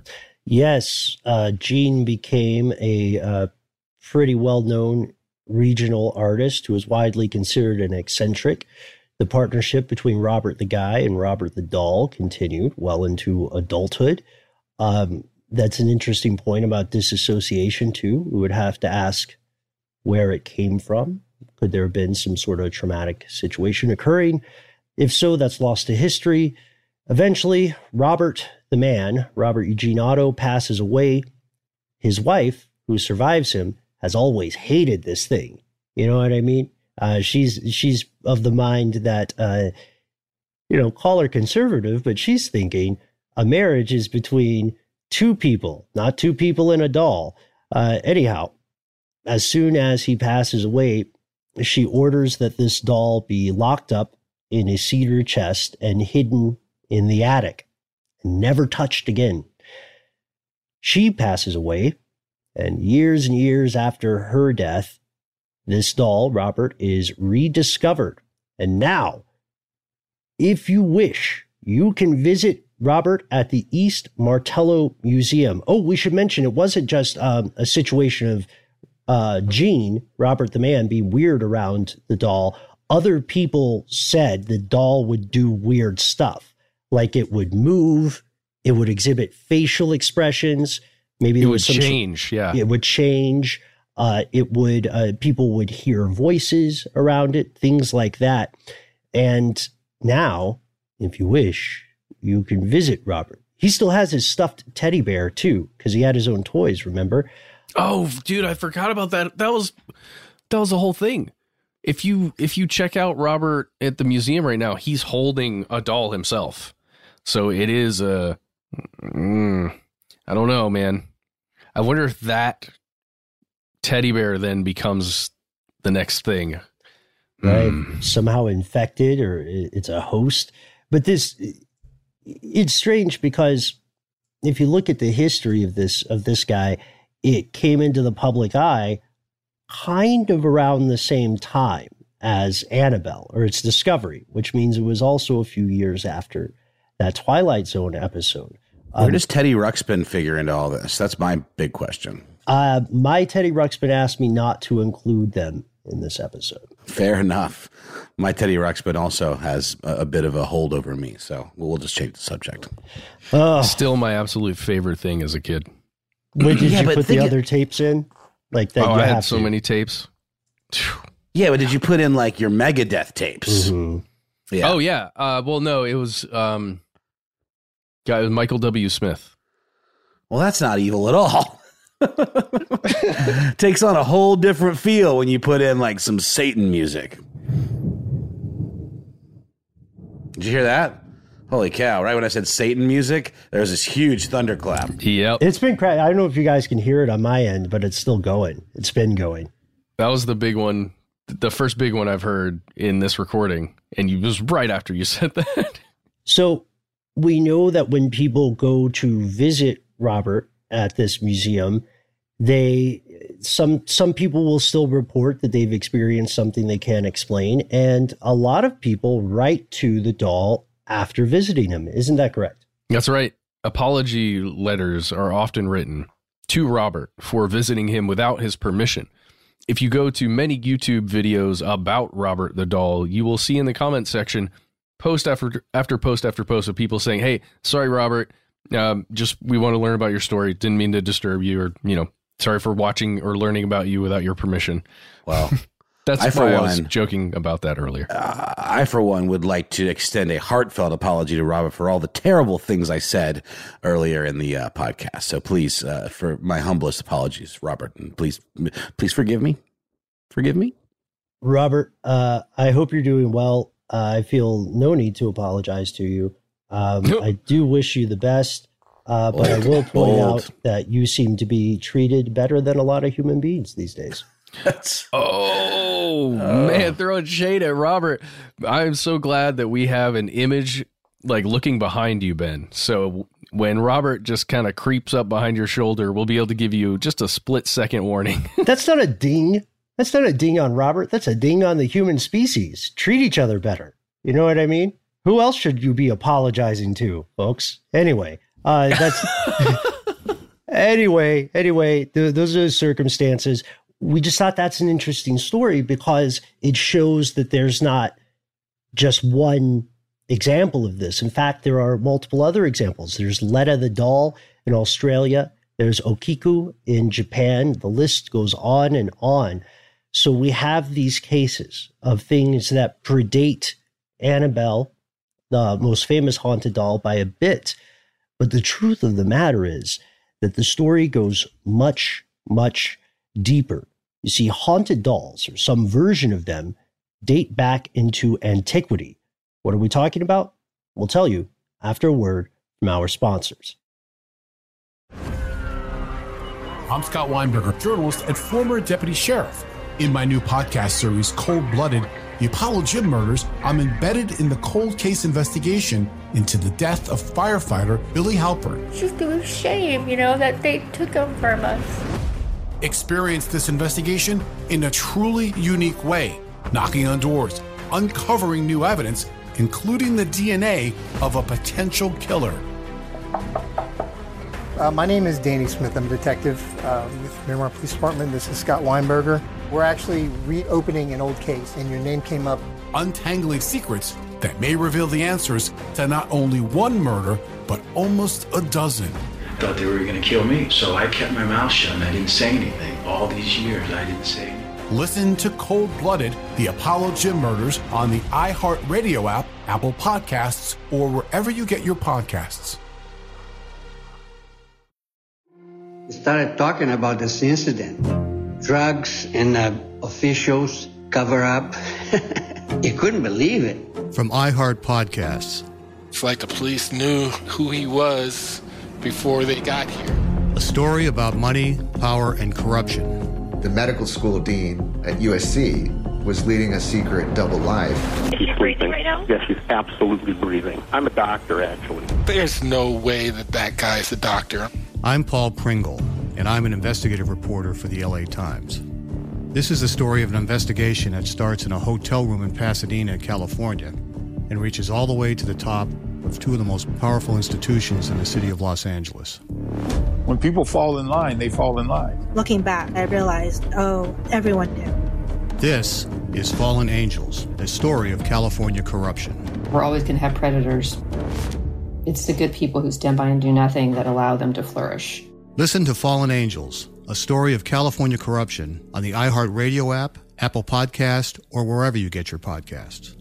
S13: Yes, uh, Gene became a uh, pretty well-known regional artist who was widely considered an eccentric. The partnership between Robert the guy and Robert the doll continued well into adulthood. Um, that's an interesting point about disassociation, too. We would have to ask where it came from. Could there have been some sort of traumatic situation occurring? If so, that's lost to history. Eventually, Robert the man, Robert Eugene Otto, passes away. His wife, who survives him, has always hated this thing. You know what I mean? Uh, she's she's of the mind that, uh, you know, call her conservative, but she's thinking a marriage is between two people, not two people and a doll. Uh, anyhow, as soon as he passes away, she orders that this doll be locked up in a cedar chest and hidden in the attic, and never touched again. She passes away, and years and years after her death, this doll, Robert, is rediscovered. And now, if you wish, you can visit Robert at the East Martello Museum. Oh, we should mention it wasn't just um, a situation of uh, Gene, Robert the man, being weird around the doll. Other people said the doll would do weird stuff, like it would move, it would exhibit facial expressions. Maybe
S1: it
S13: would
S1: was change. Yeah,
S13: it would change. Uh, it would, uh, people would hear voices around it, things like that. And now, if you wish, you can visit Robert. He still has his stuffed teddy bear too, because he had his own toys, remember?
S1: Oh, dude, I forgot about that. That was, that was the whole thing. If you, if you check out Robert at the museum right now, he's holding a doll himself. So it is a, mm, I don't know, man. I wonder if that teddy bear then becomes the next thing,
S13: right? Mm. Somehow infected, or it's a host. But this, it's strange because if you look at the history of this of this guy, it came into the public eye kind of around the same time as Annabelle, or its discovery, which means it was also a few years after that Twilight Zone episode.
S12: Where
S13: Um,
S12: does Teddy Ruxpin figure into all this? That's my big question.
S13: Uh, my Teddy Ruxpin asked me not to include them in this episode.
S12: Fair enough. My Teddy Ruxpin also has a, a bit of a hold over me, so we'll, we'll just change the subject.
S13: Oh.
S1: Still my absolute favorite thing as a kid.
S13: Where did
S12: Yeah,
S13: you
S12: but
S13: put the
S12: think it-
S13: other tapes in? Like that?
S1: Oh,
S13: you
S1: I had
S13: have
S1: so
S13: to.
S1: many tapes.
S12: Yeah, but did you put in like your Megadeth tapes?
S13: Mm-hmm.
S12: Yeah.
S1: Oh yeah. Uh, well, no, it was um, guy it was Michael W. Smith.
S12: Well, that's not evil at all. Takes on a whole different feel when you put in like some Satan music. Did you hear that? Holy cow, right when I said Satan music, there was this huge thunderclap.
S1: Yep.
S13: It's been crazy. I don't know if you guys can hear it on my end, but it's still going. It's been going.
S1: That was the big one, the first big one I've heard in this recording, and it was right after you said that.
S13: So we know that when people go to visit Robert at this museum, they some some people will still report that they've experienced something they can't explain, and a lot of people write to the doll after visiting him. Isn't that correct?
S1: That's right. Apology letters are often written to Robert for visiting him without his permission. If you go to many YouTube videos about Robert the doll, you will see in the comment section post after after post after post of people saying, "Hey, sorry, Robert. Um, just we want to learn about your story. Didn't mean to disturb you, or you know, sorry for watching or learning about you without your permission."
S12: Well,
S1: that's
S12: I,
S1: why
S12: for
S1: I
S12: one,
S1: was joking about that earlier.
S12: Uh, I, for one, would like to extend a heartfelt apology to Robert for all the terrible things I said earlier in the uh, podcast. So please, uh, for my humblest apologies, Robert, and please, please forgive me. Forgive me.
S13: Robert, uh, I hope you're doing well. Uh, I feel no need to apologize to you. Um, I do wish you the best, uh, but
S12: Old,
S13: I will point
S12: old.
S13: out that you seem to be treated better than a lot of human beings these days.
S1: Oh, man, throwing shade at Robert. I'm so glad that we have an image like looking behind you, Ben. So when Robert just kind of creeps up behind your shoulder, we'll be able to give you just a split second warning.
S13: That's not a ding. That's not a ding on Robert. That's a ding on the human species. Treat each other better. You know what I mean? Who else should you be apologizing to, folks? Anyway, uh, that's anyway, anyway, th- those are the circumstances. We just thought that's an interesting story because it shows that there's not just one example of this. In fact, there are multiple other examples. There's Letta the doll in Australia. There's Okiku in Japan. The list goes on and on. So we have these cases of things that predate Annabelle, the most famous haunted doll, by a bit. But the truth of the matter is that the story goes much, much deeper. You see, haunted dolls, or some version of them, date back into antiquity. What are we talking about? We'll tell you after a word from our sponsors.
S2: I'm Scott Weinberger, journalist and former deputy sheriff. In my new podcast series, Cold Blooded, The Apollo Gym Murders, I'm embedded in the cold case investigation into the death of firefighter Billy Halpern.
S5: It's just a shame, you know, that they took him from us.
S2: Experience this investigation in a truly unique way, knocking on doors, uncovering new evidence, including the D N A of a potential killer.
S10: Uh, my name is Danny Smith. I'm a detective uh, with Miramar Police Department. This is Scott Weinberger. We're actually reopening an old case, and your name came up.
S2: Untangling secrets that may reveal the answers to not only one murder, but almost a dozen.
S11: Thought they were going to kill me, so I kept my mouth shut and I didn't say anything. All these years, I didn't say anything.
S2: Listen to Cold Blooded, The Apollo Gym Murders on the iHeartRadio app, Apple Podcasts, or wherever you get your podcasts.
S14: Started talking about this incident. Drugs and uh, officials cover up. You couldn't believe it.
S4: From iHeart Podcasts.
S3: It's like the police knew who he was before they got here.
S4: A story about money, power, and corruption.
S15: The medical school dean at U S C was leading a secret double life.
S6: She's breathing right now? Yes, she's absolutely breathing. I'm a doctor, actually.
S3: There's no way that that guy's a doctor.
S4: I'm Paul Pringle, and I'm an investigative reporter for the L A Times. This is the story of an investigation that starts in a hotel room in Pasadena, California, and reaches all the way to the top of two of the most powerful institutions in the city of Los Angeles.
S7: When people fall in line, they fall in line.
S8: Looking back, I realized, oh, everyone knew.
S4: This is Fallen Angels, a story of California corruption.
S16: We're always going to have predators. It's the good people who stand by and do nothing that allow them to flourish.
S4: Listen to Fallen Angels, a story of California corruption on the iHeartRadio app, Apple Podcast, or wherever you get your podcasts.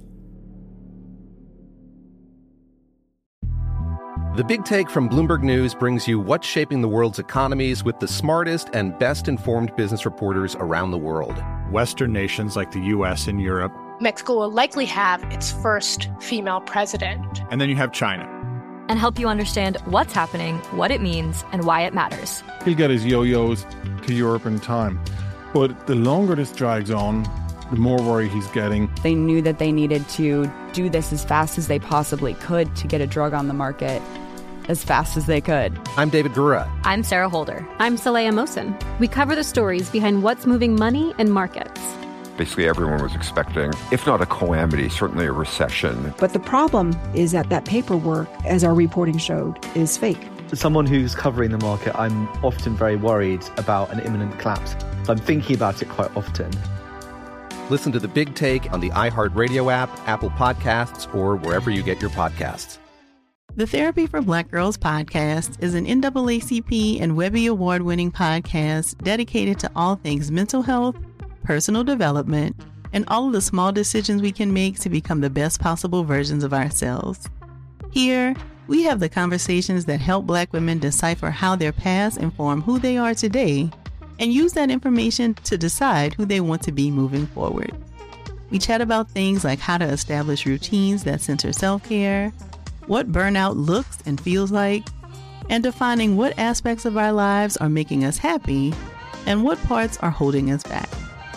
S19: The Big Take from Bloomberg News brings you what's shaping the world's economies with the smartest and best-informed business reporters around the world.
S17: Western nations like the U S and Europe.
S18: Mexico will likely have its first female president.
S17: And then you have China.
S20: And help you understand what's happening, what it means, and why it matters.
S23: He'll get his yo-yos to Europe in time. But the longer this drags on, the more worry he's getting.
S24: They knew that they needed to do this as fast as they possibly could to get a drug on the market as fast as they could.
S19: I'm David Gura.
S20: I'm Sarah Holder.
S9: I'm Saleha Mohsen. We cover the stories behind what's moving money and markets.
S25: Basically, everyone was expecting, if not a calamity, certainly a recession.
S26: But the problem is that that paperwork, as our reporting showed, is fake.
S27: As someone who's covering the market, I'm often very worried about an imminent collapse. So I'm thinking about it quite often.
S19: Listen to The Big Take on the iHeartRadio app, Apple Podcasts, or wherever you get your podcasts.
S21: The Therapy for Black Girls podcast is an N double A C P and Webby Award-winning podcast dedicated to all things mental health, personal development, and all of the small decisions we can make to become the best possible versions of ourselves. Here, we have the conversations that help Black women decipher how their past inform who they are today and use that information to decide who they want to be moving forward. We chat about things like how to establish routines that center self-care, what burnout looks and feels like, and defining what aspects of our lives are making us happy and what parts are holding us back.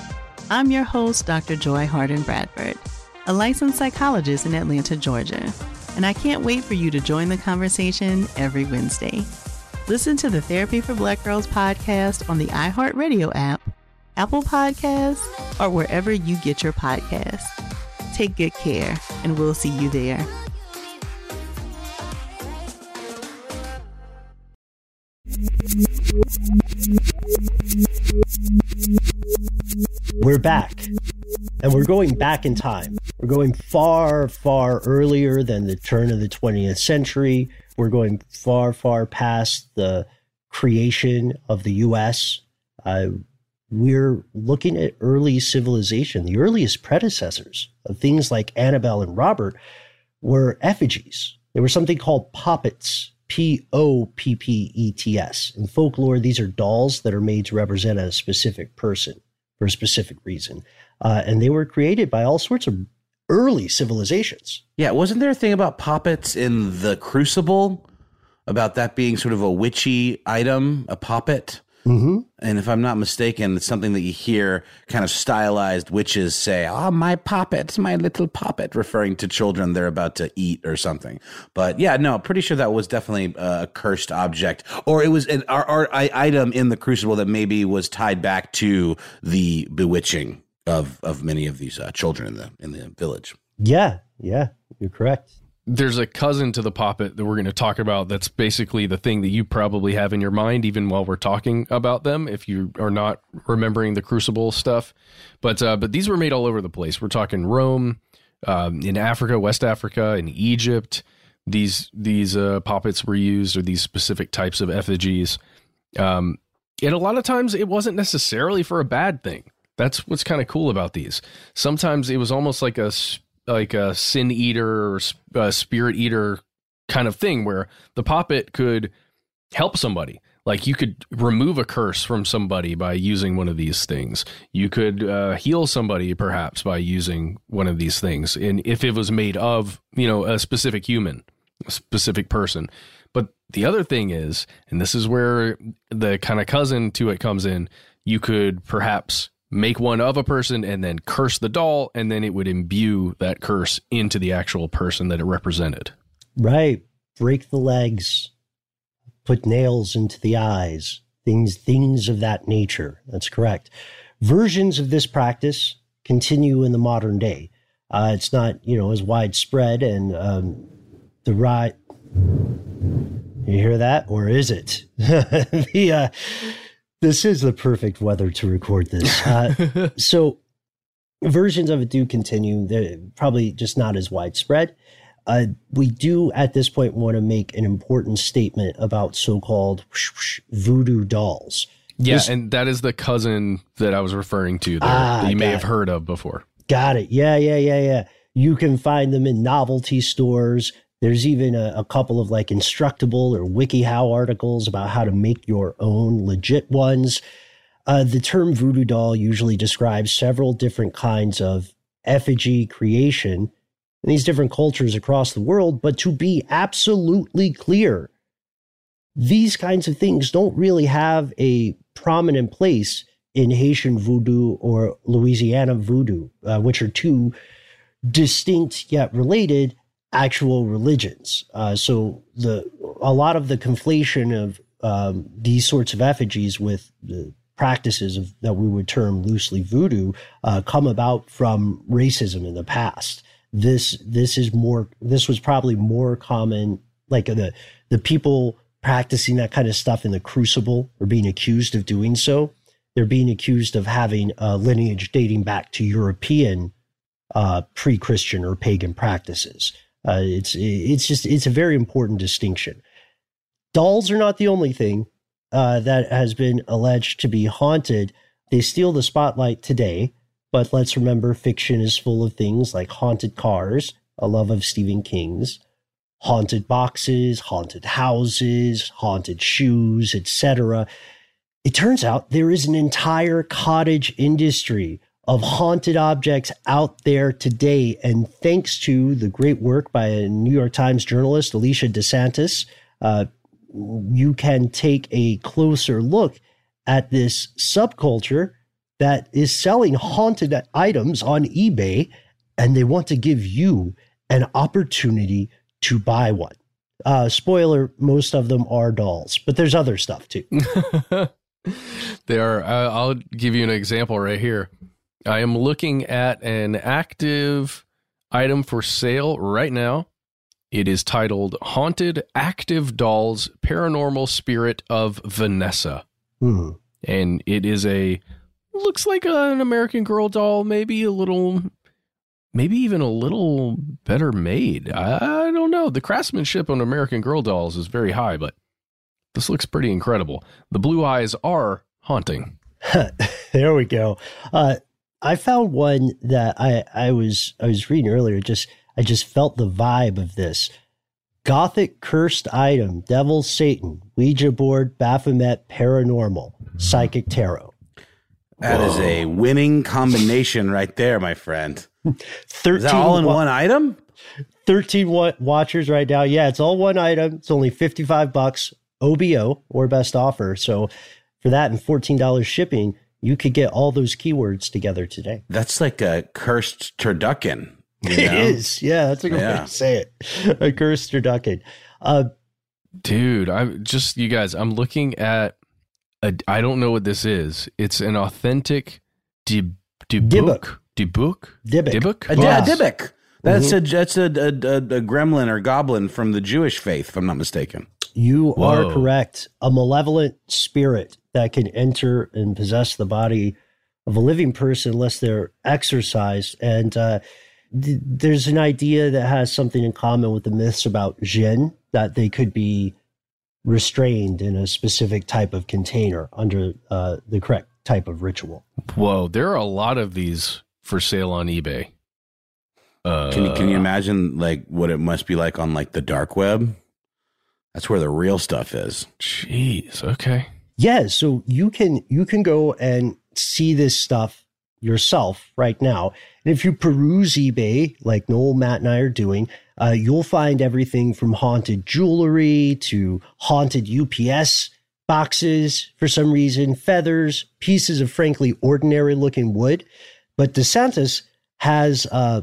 S21: I'm your host, Doctor Joy Harden Bradford, a licensed psychologist in Atlanta, Georgia, and I can't wait for you to join the conversation every Wednesday. Listen to the Therapy for Black Girls podcast on the iHeartRadio app, Apple Podcasts, or wherever you get your podcasts. Take good care, and we'll see you there.
S13: We're back, and we're going back in time. We're going far, far earlier than the turn of the twentieth century. We're going far, far past the creation of the U S. Uh, we're looking at early civilization. The earliest predecessors of things like Annabelle and Robert were effigies. They were something called poppets. P O P P E T S. In folklore, these are dolls that are made to represent a specific person for a specific reason. Uh, and they were created by all sorts of early civilizations.
S12: Yeah, wasn't there a thing about poppets in the Crucible? About that being sort of a witchy item, a poppet?
S13: Mm-hmm.
S12: And if I'm not mistaken, it's something that you hear kind of stylized witches say, oh, my poppet, my little poppet, referring to children they're about to eat or something. But yeah, no, pretty sure that was definitely a cursed object, or it was an art, art item in the Crucible that maybe was tied back to the bewitching of of many of these uh, children in the in the village.
S13: Yeah, yeah, you're correct.
S1: There's a cousin to the poppet that we're going to talk about that's basically the thing that you probably have in your mind even while we're talking about them, if you are not remembering the Crucible stuff. But uh, but these were made all over the place. We're talking Rome, um, in Africa, West Africa, in Egypt. These these uh, poppets were used, or these specific types of effigies. Um, and a lot of times it wasn't necessarily for a bad thing. That's what's kind of cool about these. Sometimes it was almost like a like a sin eater or a spirit eater kind of thing, where the poppet could help somebody. Like you could remove a curse from somebody by using one of these things. You could uh, heal somebody perhaps by using one of these things. And if it was made of, you know, a specific human, a specific person. But the other thing is, and this is where the kind of cousin to it comes in, you could perhaps make one of a person and then curse the doll, and then it would imbue that curse into the actual person that it represented.
S13: Right. Break the legs, put nails into the eyes, things, things of that nature. That's correct. Versions of this practice continue in the modern day. Uh, it's not, you know, as widespread, and um, the ride. You hear that? Or is it? the, uh, this is the perfect weather to record this. Uh, so versions of it do continue. They're probably just not as widespread. Uh, we do at this point want to make an important statement about so-called voodoo dolls.
S1: Yeah,
S13: This-
S1: and that is the cousin that I was referring to there
S13: Ah,
S1: that you may
S13: got
S1: have
S13: it.
S1: heard of before.
S13: Got it. Yeah, yeah, yeah, yeah. You can find them in novelty stores. There's even a, a couple of like Instructable or WikiHow articles about how to make your own legit ones. Uh, the term voodoo doll usually describes several different kinds of effigy creation in these different cultures across the world. But to be absolutely clear, these kinds of things don't really have a prominent place in Haitian voodoo or Louisiana voodoo, uh, which are two distinct yet related actual religions. Uh, so the a lot of the conflation of um, these sorts of effigies with the practices of, that we would term loosely voodoo uh, come about from racism in the past. This this is more. This was probably more common. Like the the people practicing that kind of stuff in the Crucible or being accused of doing so. They're being accused of having a lineage dating back to European uh, pre-Christian or pagan practices. Uh, it's it's just it's a very important distinction. Dolls are not the only thing uh, that has been alleged to be haunted. They steal the spotlight today, but let's remember fiction is full of things like haunted cars, a love of Stephen King's, haunted boxes, haunted houses, haunted shoes, et cetera. It turns out there is an entire cottage industry of haunted objects out there today. And thanks to the great work by a New York Times journalist, Alicia DeSantis, uh, you can take a closer look at this subculture that is selling haunted items on eBay, and they want to give you an opportunity to buy one. Uh, spoiler, most of them are dolls, but there's other stuff too.
S1: They are. Uh, I'll give you an example right here. I am looking at an active item for sale right now. It is titled Haunted Active Dolls Paranormal Spirit of Vanessa.
S13: Hmm.
S1: And it is a, looks like an American Girl doll, maybe a little, maybe even a little better made. I, I don't know. The craftsmanship on American Girl dolls is very high, but this looks pretty incredible. The blue eyes are haunting.
S13: There we go. Uh, I found one that I, I was I was reading earlier. Just I just felt the vibe of this. Gothic cursed item, Devil Satan, Ouija board, Baphomet, paranormal, psychic tarot.
S12: That Whoa. is a winning combination right there, my friend.
S13: thirteen
S12: Is that all in
S13: wa-
S12: one item?
S13: thirteen wa- watchers right now. Yeah, it's all one item. It's only fifty-five bucks O B O or best offer. So for that and fourteen dollars shipping, you could get all those keywords together today.
S12: That's like a cursed turducken. You
S13: It
S12: know?
S13: is. Yeah, that's a good
S12: Yeah.
S13: way to say it. A cursed turducken. Uh,
S1: Dude, I'm just, you guys, I'm looking at, a, I don't know what this is. It's an authentic dib, dibuk. Dibuk?
S13: Dybbuk.
S1: Dibuk?
S12: A,
S13: Yes.
S12: a dybbuk. That's
S13: Mhm.
S12: a that's a, a, a, a gremlin or goblin from the Jewish faith, if I'm not mistaken.
S13: You
S1: Whoa.
S13: are correct. A malevolent spirit that can enter and possess the body of a living person unless they're exorcised. And uh, th- there's an idea that has something in common with the myths about jinn, that they could be restrained in a specific type of container under uh, the correct type of ritual.
S1: Whoa, there are a lot of these for sale on eBay. Uh,
S12: Can you can you imagine like what it must be like on like the dark web? That's where the real stuff is.
S1: Jeez, okay.
S13: Yeah, so you can you can go and see this stuff yourself right now. And if you peruse eBay, like Noel, Matt, and I are doing, uh, you'll find everything from haunted jewelry to haunted U P S boxes for some reason, feathers, pieces of frankly ordinary looking wood. But DeSantis has uh,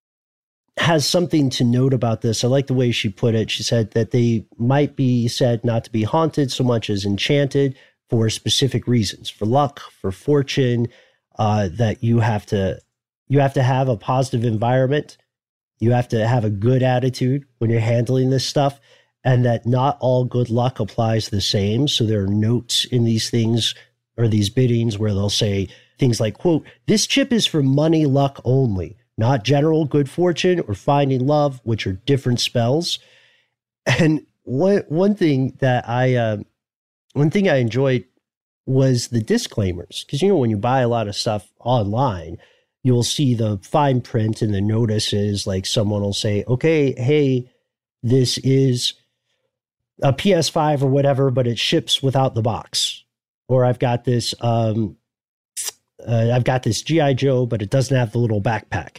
S13: has something to note about this. I like the way she put it. She said that they might be said not to be haunted so much as enchanted for specific reasons, for luck, for fortune, uh, that you have to you have to have a positive environment You have to have a good attitude when you're handling this stuff, and that not all good luck applies the same. So there are notes in these things or these biddings where they'll say things like, quote, this chip is for money luck only, not general good fortune or finding love, which are different spells. And one one thing that I uh, one thing I enjoyed was the disclaimers, because you know when you buy a lot of stuff online, you'll see the fine print and the notices. Like someone will say, "Okay, hey, this is a P S five or whatever, but it ships without the box," or "I've got this, um, uh, I've got this G I Joe, but it doesn't have the little backpack."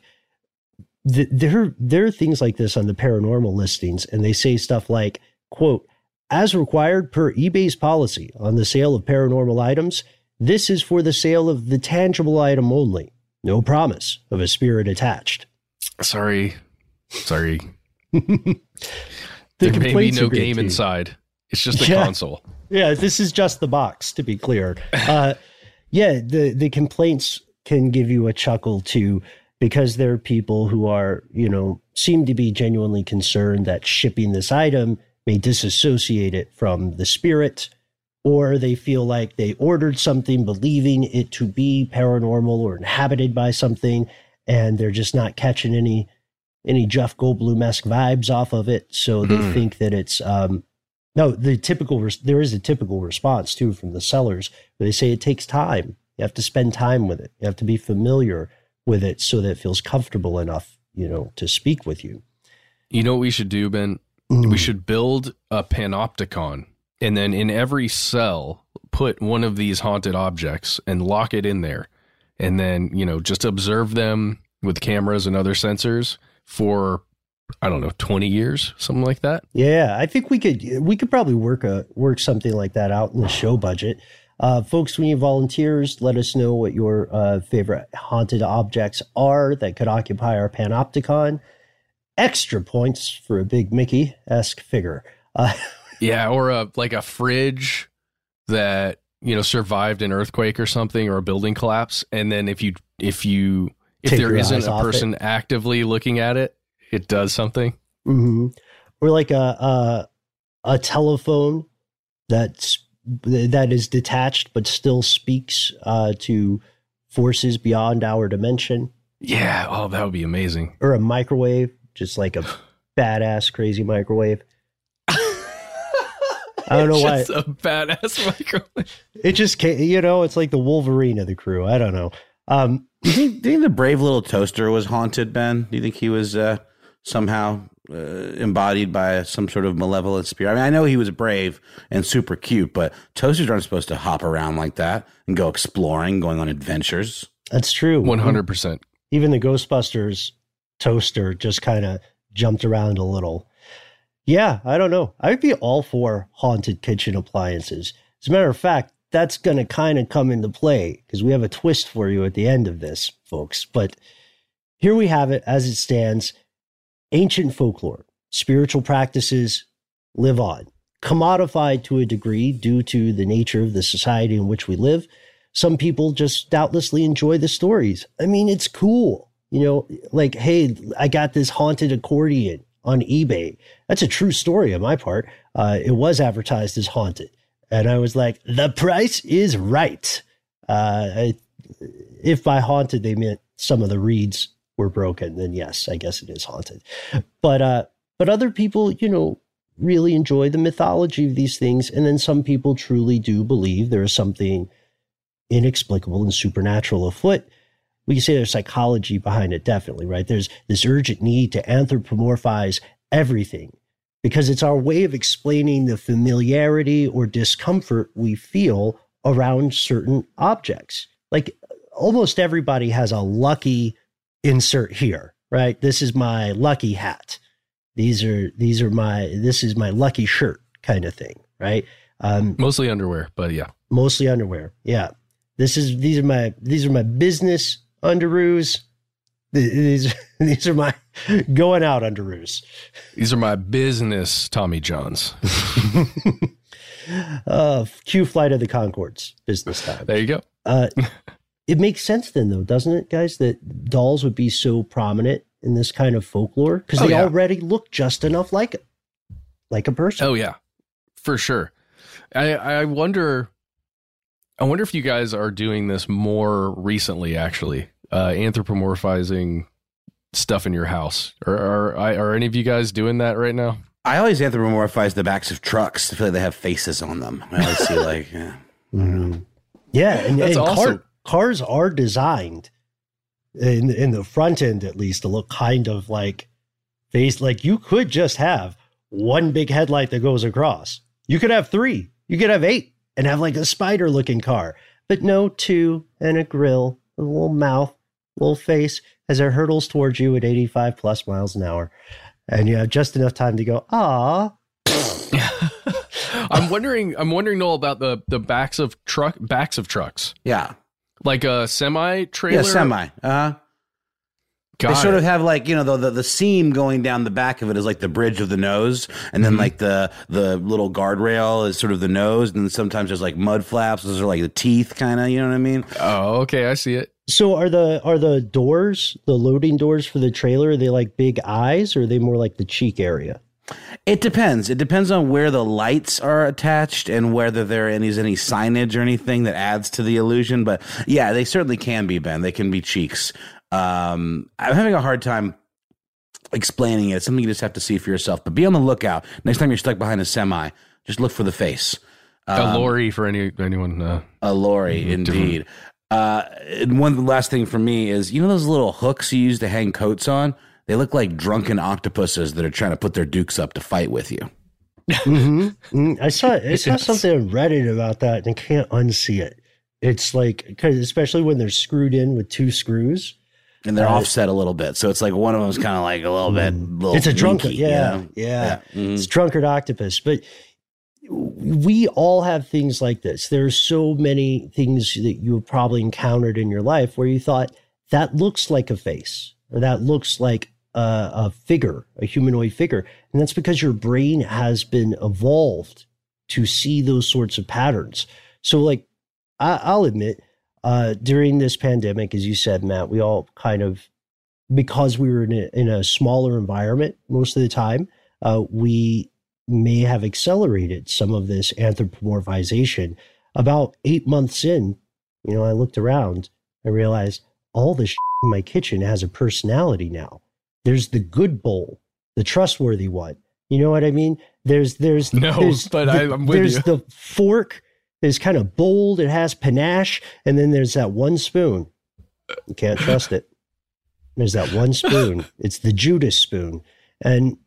S13: There, there are things like this on the paranormal listings, and they say stuff like, quote, as required per eBay's policy on the sale of paranormal items, this is for the sale of the tangible item only. No promise of a spirit attached.
S1: Sorry. Sorry.
S13: the
S1: there may be no game too. inside. It's just a
S13: yeah.
S1: console.
S13: Yeah, this is just the box, to be clear. Uh, yeah, the, the complaints can give you a chuckle too, because there are people who are, you know, seem to be genuinely concerned that shipping this item may disassociate it from the spirit, or they feel like they ordered something believing it to be paranormal or inhabited by something, and they're just not catching any any Jeff Goldblum-esque vibes off of it. So they mm. think that it's um, no. The typical res- there is a typical response too from the sellers where they say it takes time. You have to spend time with it. You have to be familiar with it so that it feels comfortable enough, you know, to speak with you.
S1: You know what we should do, Ben? Mm. We should build a panopticon, and then in every cell, put one of these haunted objects and lock it in there. And then, you know, just observe them with cameras and other sensors for, I don't know, twenty years, something like that.
S13: Yeah, I think we could, we could probably work a, work something like that out in the show budget. Uh, folks, we need volunteers. Let us know what your uh, favorite haunted objects are that could occupy our panopticon. Extra points for a big Mickey-esque figure. Uh,
S1: yeah, or a, like a fridge that, you know, survived an earthquake or something, or a building collapse. And then if you, if you, if
S13: Take
S1: there isn't a person
S13: it.
S1: actively looking at it, it does something.
S13: Mm-hmm. Or like a, a, a telephone that's, that is detached but still speaks uh, to forces beyond our dimension.
S1: Yeah, oh, that would be amazing.
S13: Or a microwave, just like a badass crazy microwave. I don't know why.
S1: It's a badass microwave.
S13: It just can't, you know, it's like the Wolverine of the crew. I don't know. Um,
S12: do, you think, do you think the brave little toaster was haunted, Ben? Do you think he was uh, somehow uh, embodied by some sort of malevolent spirit? I mean, I know he was brave and super cute, but toasters aren't supposed to hop around like that and go exploring, going on adventures.
S13: That's true.
S1: one hundred percent.
S13: Even the Ghostbusters toaster just kind of jumped around a little. Yeah, I don't know. I'd be all for haunted kitchen appliances. As a matter of fact, that's going to kind of come into play because we have a twist for you at the end of this, folks. But here we have it as it stands. Ancient folklore, spiritual practices live on, commodified to a degree due to the nature of the society in which we live. Some people just doubtlessly enjoy the stories. I mean, it's cool. You know, like, hey, I got this haunted accordion on eBay. That's a true story on my part. Uh, it was advertised as haunted. And I was like, the price is right. Uh, I, if by haunted they meant some of the reeds were broken, then yes, I guess it is haunted. But uh, but other people, you know, really enjoy the mythology of these things. And then some people truly do believe there is something inexplicable and supernatural afoot. We can say there's psychology behind it, definitely, right? There's this urgent need to anthropomorphize everything because it's our way of explaining the familiarity or discomfort we feel around certain objects. Like almost everybody has a lucky insert here, right? This is my lucky hat. These are, these are my, this is my lucky shirt kind of thing, right? Um,
S1: mostly underwear, but yeah.
S13: Mostly underwear. Yeah. This is, these are my, these are my business underoos. These, these are my going out underoos.
S1: These are my business Tommy Johns.
S13: uh, cue Flight of the Conchords business time.
S1: There you go.
S13: Uh, it makes sense then though, doesn't it, guys, that dolls would be so prominent in this kind of folklore because
S1: Oh,
S13: they
S1: yeah.
S13: already look just enough like it, like a person.
S1: Oh yeah, for sure. I I wonder, I wonder if you guys are doing this more recently, actually, uh, anthropomorphizing stuff in your house, or are are any of you guys doing that right now?
S12: I always anthropomorphize the backs of trucks. I feel like they have faces on them. I always see like, yeah,
S13: Mm-hmm. Yeah, and,
S1: That's
S13: and
S1: awesome.
S13: car, cars are designed in in the front end at least to look kind of like face. Like you could just have one big headlight that goes across. You could have three. You could have eight and have like a spider looking car. But no, two and a grill, a little mouth, little face as it hurtles towards you at eighty-five plus miles an hour, and you have just enough time to go, ah.
S1: I'm wondering. I'm wondering, Noel, about the the backs of truck backs of trucks.
S12: Yeah,
S1: like a semi trailer.
S12: yeah, semi. Uh,
S1: Got
S12: they sort
S1: it.
S12: of have like, you know, the, the the seam going down the back of it is like the bridge of the nose, and then
S1: Mhm.
S12: like the the little guardrail is sort of the nose, and then sometimes there's like mud flaps. Those are like the teeth, kind of. You know what I mean?
S1: Oh, okay, I see it.
S13: So are the are the doors, the loading doors for the trailer, are they like big eyes or are they more like the cheek area?
S12: It depends. It depends on where the lights are attached and whether there is any signage or anything that adds to the illusion. But yeah, they certainly can be, Ben. They can be cheeks. Um, I'm having a hard time explaining it. It's something you just have to see for yourself. But be on the lookout. Next time you're stuck behind a semi, just look for the face.
S1: A lorry for any anyone. Uh,
S12: a lorry,
S1: different-
S12: indeed. Uh, and one last thing for me is, you know those little hooks you use to hang coats on? They look like drunken octopuses that are trying to put their dukes up to fight with you.
S13: Mm-hmm. Mm, I saw I saw
S12: Yes.
S13: something on Reddit about that, and I can't unsee it. It's like, cause especially when they're screwed in with two screws,
S12: And they're
S13: Uh,
S12: offset a little bit. So it's like one of them's kind of like a little bit. Little
S13: it's a drunkard.
S12: winky,
S13: Yeah,
S12: you know?
S13: yeah,
S12: Mhm.
S13: it's drunkard octopus. But we all have things like this. There's so many things that you have probably encountered in your life where you thought that looks like a face, or that looks like a, a figure, a humanoid figure, and that's because your brain has been evolved to see those sorts of patterns. So, like, I, I'll admit, uh, during this pandemic, as you said, Matt, we all kind of, because we were in a, in a smaller environment most of the time, uh, we may have accelerated some of this anthropomorphization. About eight months in, you know, I looked around, I realized all the shit in my kitchen has a personality now. There's the good bowl, the trustworthy one. You know what I mean? There's, there's,
S1: No,
S13: there's
S1: but
S13: the,
S1: I- I'm with
S13: there's
S1: you.
S13: the fork. There's kind of bold. It has panache. And then there's that one spoon. You can't trust it. There's that one spoon. It's the Judas spoon. And,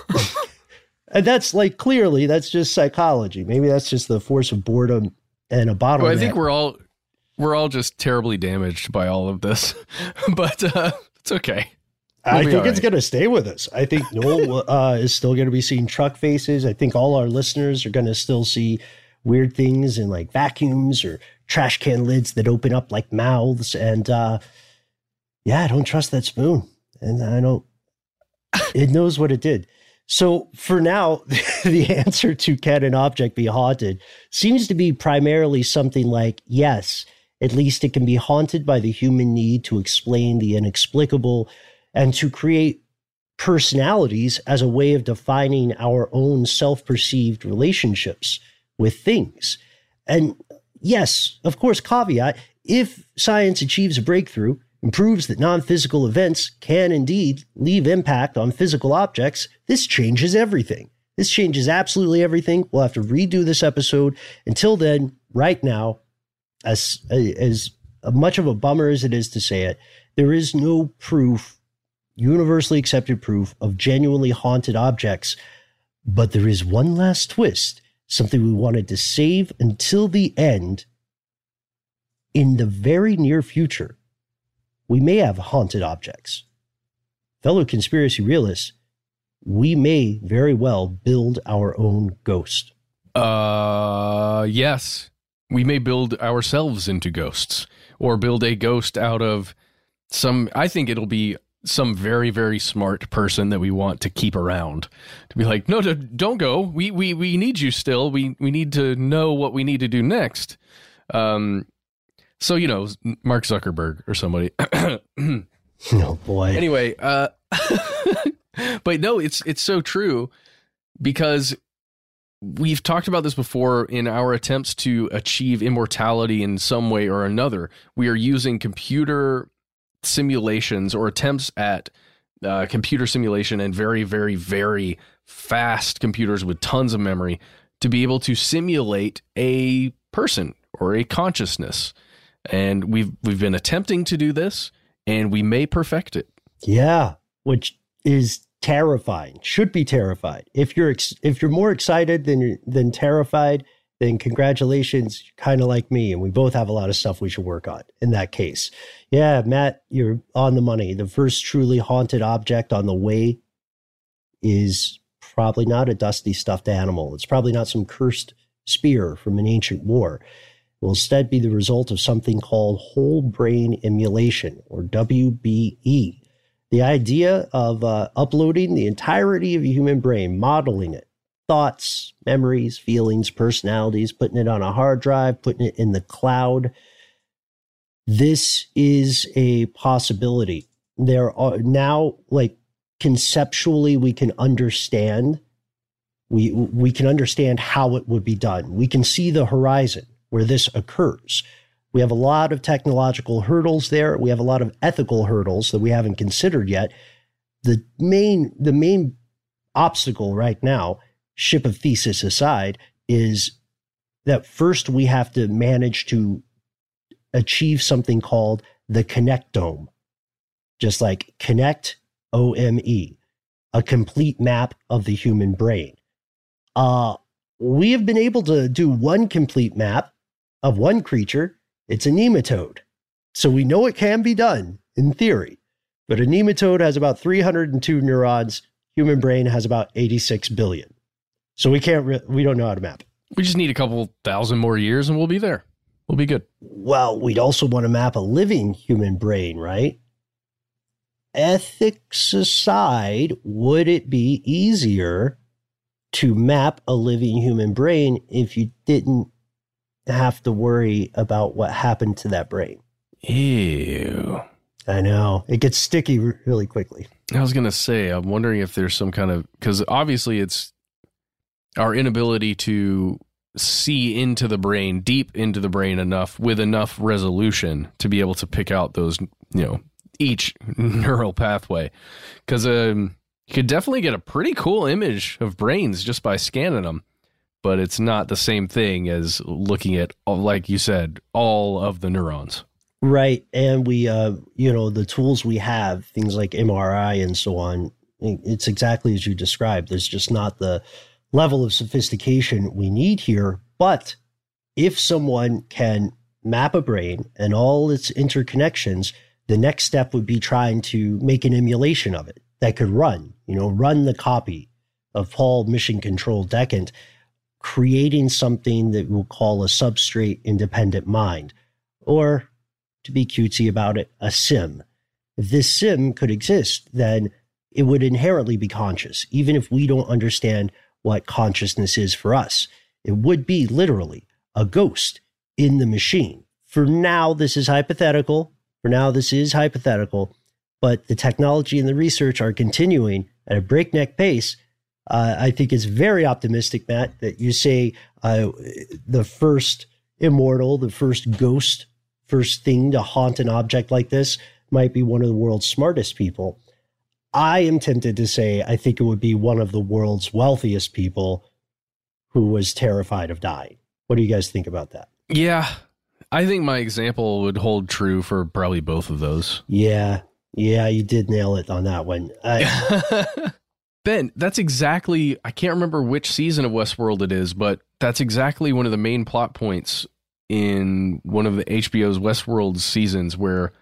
S13: and that's like, clearly, that's just psychology. Maybe that's just the force of boredom and a bottleneck.
S1: Well, I think we're all we're all just terribly damaged by all of this, but uh, it's okay. We'll
S13: I
S1: be
S13: think
S1: all
S13: it's
S1: right.
S13: going to stay with us. I think Noel uh, is still going to be seeing truck faces. I think all our listeners are going to still see weird things in like vacuums or trash can lids that open up like mouths. And uh, yeah, I don't trust that spoon. And I don't, it knows what it did. So for now, the answer to can an object be haunted seems to be primarily something like, yes, at least it can be haunted by the human need to explain the inexplicable and to create personalities as a way of defining our own self-perceived relationships with things. And yes, of course, caveat, if science achieves a breakthrough and proves that non-physical events can indeed leave impact on physical objects, this changes everything. This changes absolutely everything. We'll have to redo this episode. Until then, right now, as, as much of a bummer as it is to say it, there is no proof, universally accepted proof, of genuinely haunted objects. But there is one last twist, something we wanted to save until the end. In the very near future, we may have haunted objects. Fellow conspiracy realists, we may very well build our own ghost.
S1: Uh, yes. We may build ourselves into ghosts, or build a ghost out of some, I think it'll be some very, very smart person that we want to keep around to be like, no, no, don't go. We, we, we need you still. We, we need to know what we need to do next. Um, so, you know, Mark Zuckerberg or somebody.
S13: Oh boy.
S1: Anyway, uh, But no, it's it's so true, because we've talked about this before. In our attempts to achieve immortality in some way or another, we are using computer simulations or attempts at uh, computer simulation and very, very, very fast computers with tons of memory to be able to simulate a person or a consciousness. And we've we've been attempting to do this, and we may perfect it.
S13: Yeah, which is terrifying. Should be terrified. If you're ex- if you're more excited than than terrified, then congratulations. Kind of like me, and we both have a lot of stuff we should work on in that case. Yeah, Matt, you're on the money. The first truly haunted object on the way is probably not a dusty stuffed animal. It's probably not some cursed spear from an ancient war. It will instead be the result of something called whole brain emulation, or W B E. The idea of uh, uploading the entirety of a human brain, modeling it, thoughts, memories, feelings, personalities, putting it on a hard drive, putting it in the cloud. This is a possibility. There are now, like, conceptually, we can understand. We we can understand how it would be done. We can see the horizon where this occurs. We have a lot of technological hurdles there. We have a lot of ethical hurdles that we haven't considered yet. The main the main obstacle right now, ship of Theseus aside, is that first we have to manage to achieve something called the connectome. Just like connect, O M E, a complete map of the human brain. Uh, we have been able to do one complete map of one creature. It's a nematode. So we know it can be done in theory, but a nematode has about three hundred two neurons. Human brain has about eighty-six billion. So we can't, re- we don't know how to map it.
S1: We just need a couple thousand more years and we'll be there. We'll be good.
S13: Well, we'd also want to map a living human brain, right? Ethics aside, would it be easier to map a living human brain if you didn't have to worry about what happened to that brain?
S1: Ew.
S13: I know. It gets sticky r- really quickly.
S1: I was going to say, I'm wondering if there's some kind of, because obviously it's our inability to see into the brain, deep into the brain enough, with enough resolution to be able to pick out those, you know, each neural pathway. Because um, you could definitely get a pretty cool image of brains just by scanning them. But it's not the same thing as looking at, like you said, all of the neurons.
S13: Right. And we, uh, you know, the tools we have, things like M R I and so on, it's exactly as you described. There's just not the level of sophistication we need here. But if someone can map a brain and all its interconnections, the next step would be trying to make an emulation of it that could run, you know, run the copy of Paul Mission Control Decant, creating something that we'll call a substrate independent mind, or to be cutesy about it, a sim. If this sim could exist, then it would inherently be conscious, even if we don't understand what consciousness is for us. It would be literally a ghost in the machine. For now, this is hypothetical. For now, this is hypothetical, but the technology and the research are continuing at a breakneck pace. Uh, I think it's very optimistic, Matt, that you say uh, the first immortal, the first ghost, first thing to haunt an object like this might be one of the world's smartest people. I am tempted to say I think it would be one of the world's wealthiest people who was terrified of dying. What do you guys think about that?
S1: Yeah, I think my example would hold true for probably both of those.
S13: Yeah, yeah, you did nail it on that one. I-
S1: Ben, that's exactly, I can't remember which season of Westworld it is, but that's exactly one of the main plot points in one of the H B O's Westworld seasons, where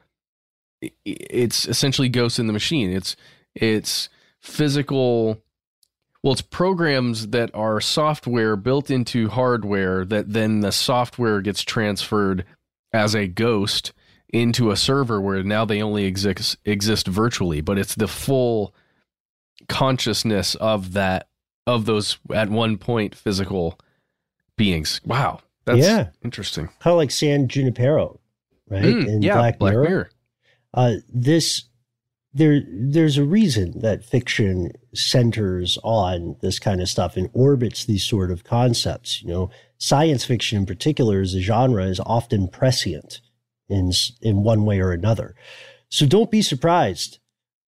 S1: it's essentially Ghost in the Machine. It's it's physical, well, it's programs that are software built into hardware that then the software gets transferred as a ghost into a server where now they only exist exist virtually, but it's the full consciousness of that, of those at one point physical beings. Wow, that's
S13: yeah.
S1: interesting.
S13: Kind of like San Junipero, right?
S1: Mm,
S13: in
S1: yeah,
S13: Black,
S1: Black
S13: Mirror.
S1: Mirror.
S13: Uh, this there there's a reason that fiction centers on this kind of stuff and orbits these sort of concepts. You know, science fiction in particular as a genre is often prescient in in one way or another. So don't be surprised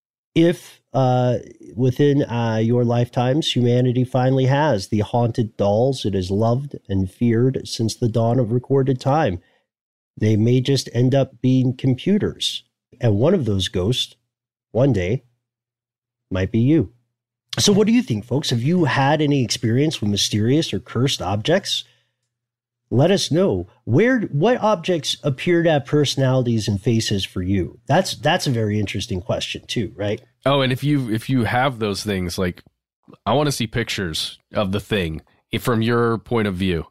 S13: if uh, within uh, your lifetimes, humanity finally has the haunted dolls it has loved and feared since the dawn of recorded time. They may just end up being computers. And one of those ghosts, one day, might be you. So what do you think, folks? Have you had any experience with mysterious or cursed objects? Let us know. Where, what objects appear to have personalities and faces for you? That's that's a very interesting question too, right?
S1: Oh, and if you if you have those things, like, I want to see pictures of the thing from your point of view.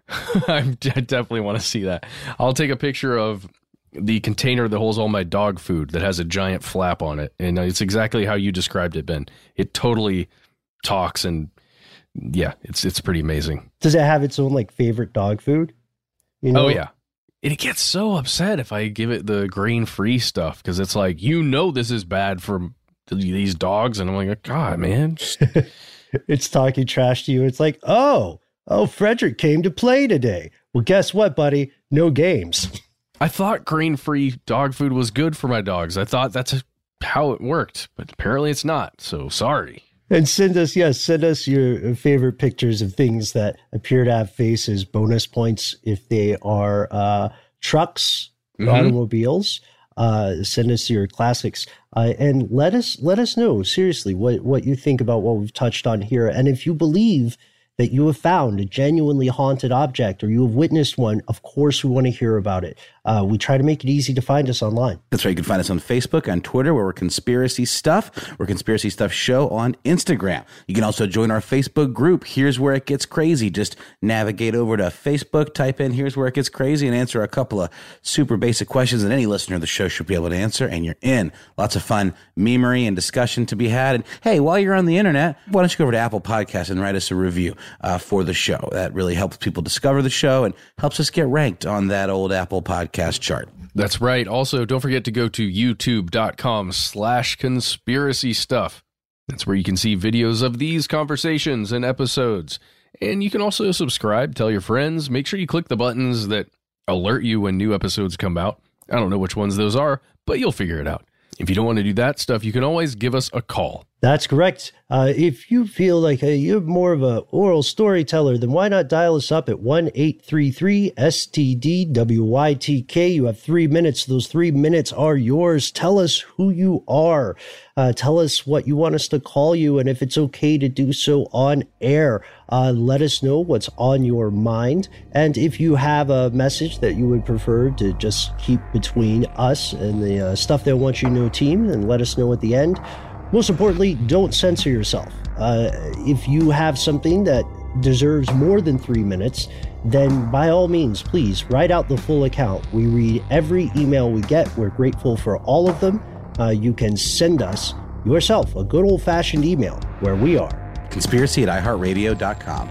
S1: I definitely want to see that. I'll take a picture of the container that holds all my dog food that has a giant flap on it, and it's exactly how you described it, Ben. It totally talks, and yeah, it's it's pretty amazing.
S13: Does it have its own like favorite dog food? You know?
S1: Oh yeah, it gets so upset if I give it the grain-free stuff because it's like, you know, this is bad for these dogs, and I'm like, God, man, just...
S13: it's talking trash to you. It's like, oh, oh, Frederick came to play today. Well, guess what, buddy? No games.
S1: I thought grain-free dog food was good for my dogs. I thought that's how it worked, but apparently it's not. So sorry.
S13: And send us, yes, send us your favorite pictures of things that appear to have faces. Bonus points if they are uh, trucks, mm-hmm. automobiles. Uh, send us your classics, uh, and let us let us know seriously what what you think about what we've touched on here. And if you believe that you have found a genuinely haunted object or you have witnessed one, of course we want to hear about it. Uh, we try to make it easy to find us online.
S12: That's right. You can find us on Facebook, on Twitter, where we're Conspiracy Stuff. We're Conspiracy Stuff Show on Instagram. You can also join our Facebook group, Here's Where It Gets Crazy. Just navigate over to Facebook, type in Here's Where It Gets Crazy, and answer a couple of super basic questions that any listener of the show should be able to answer, and you're in. Lots of fun memery and discussion to be had. And hey, while you're on the internet, why don't you go over to Apple Podcasts and write us a review uh, for the show. That really helps people discover the show and helps us get ranked on that old Apple Podcast chart.
S1: That's right. Also, don't forget to go to youtube.com slash conspiracy stuff. That's where you can see videos of these conversations and episodes. And you can also subscribe, tell your friends, make sure you click the buttons that alert you when new episodes come out. I don't know which ones those are, but you'll figure it out. If you don't want to do that stuff, you can always give us a call.
S13: That's correct. Uh, if you feel like uh, you're more of an oral storyteller, then why not dial us up at one eight three three S T D W Y T K. You have three minutes. Those three minutes are yours. Tell us who you are. Uh, tell us what you want us to call you, and if it's okay to do so on air. Uh, let us know what's on your mind. And if you have a message that you would prefer to just keep between us and the uh, Stuff They Want You to Know team, then let us know at the end. Most importantly, don't censor yourself. Uh, if you have something that deserves more than three minutes, then by all means, please write out the full account. We read every email we get. We're grateful for all of them. Uh, you can send us yourself a good old-fashioned email where we are.
S12: Conspiracy at i heart radio dot com.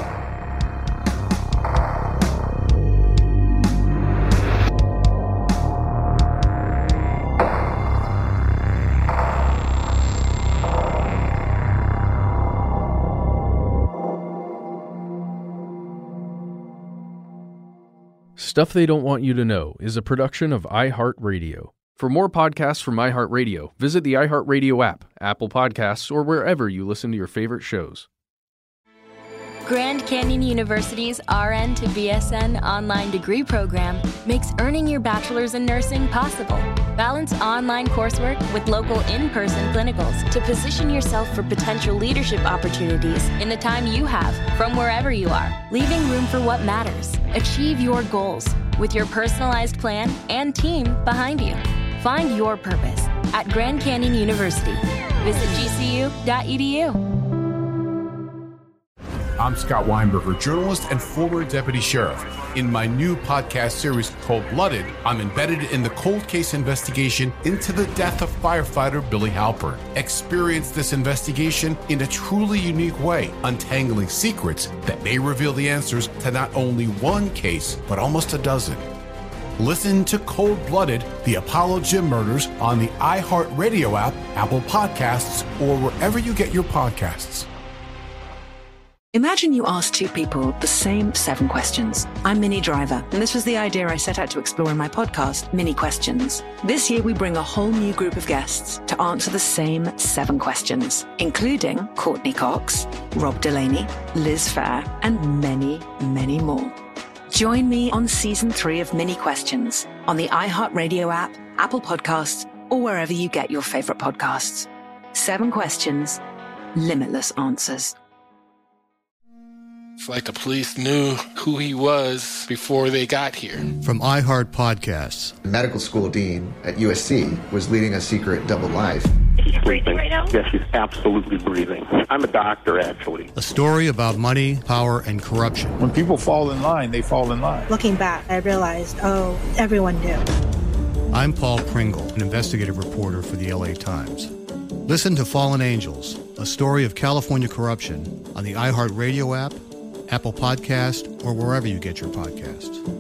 S1: Stuff They Don't Want You to Know is a production of iHeartRadio. For more podcasts from iHeartRadio, visit the iHeartRadio app, Apple Podcasts, or wherever you listen to your favorite shows.
S2: Grand Canyon University's R N to B S N online degree program makes earning your bachelor's in nursing possible. Balance online coursework with local in-person clinicals to position yourself for potential leadership opportunities in the time you have from wherever you are, leaving room for what matters. Achieve your goals with your personalized plan and team behind you. Find your purpose at Grand Canyon University. Visit G C U dot E D U.
S5: I'm Scott Weinberger, journalist and former deputy sheriff. In my new podcast series, Cold-Blooded, I'm embedded in the cold case investigation into the death of firefighter Billy Halpern. Experience this investigation in a truly unique way, untangling secrets that may reveal the answers to not only one case, but almost a dozen. Listen to Cold Blooded, the Apollo Gym Murders on the iHeartRadio app, Apple Podcasts, or wherever you get your podcasts.
S3: Imagine you ask two people the same seven questions. I'm Minnie Driver, and this was the idea I set out to explore in my podcast, Mini Questions. This year, we bring a whole new group of guests to answer the same seven questions, including Courtney Cox, Rob Delaney, Liz Phair, and many, many more. Join me on season three of Mini Questions on the iHeartRadio app, Apple Podcasts, or wherever you get your favorite podcasts. Seven questions, limitless answers.
S6: It's like the police knew who he was before they got here.
S4: From iHeart Podcasts.
S10: The medical school dean at U S C was leading a secret double life.
S11: She's breathing right now? Yes, she's absolutely breathing. I'm a doctor, actually.
S4: A story about money, power, and corruption.
S7: When people fall in line, they fall in line.
S8: Looking back, I realized, oh, everyone knew.
S4: I'm Paul Pringle, an investigative reporter for the L A Times. Listen to Fallen Angels, a story of California corruption on the iHeartRadio app, Apple Podcast, or wherever you get your podcasts.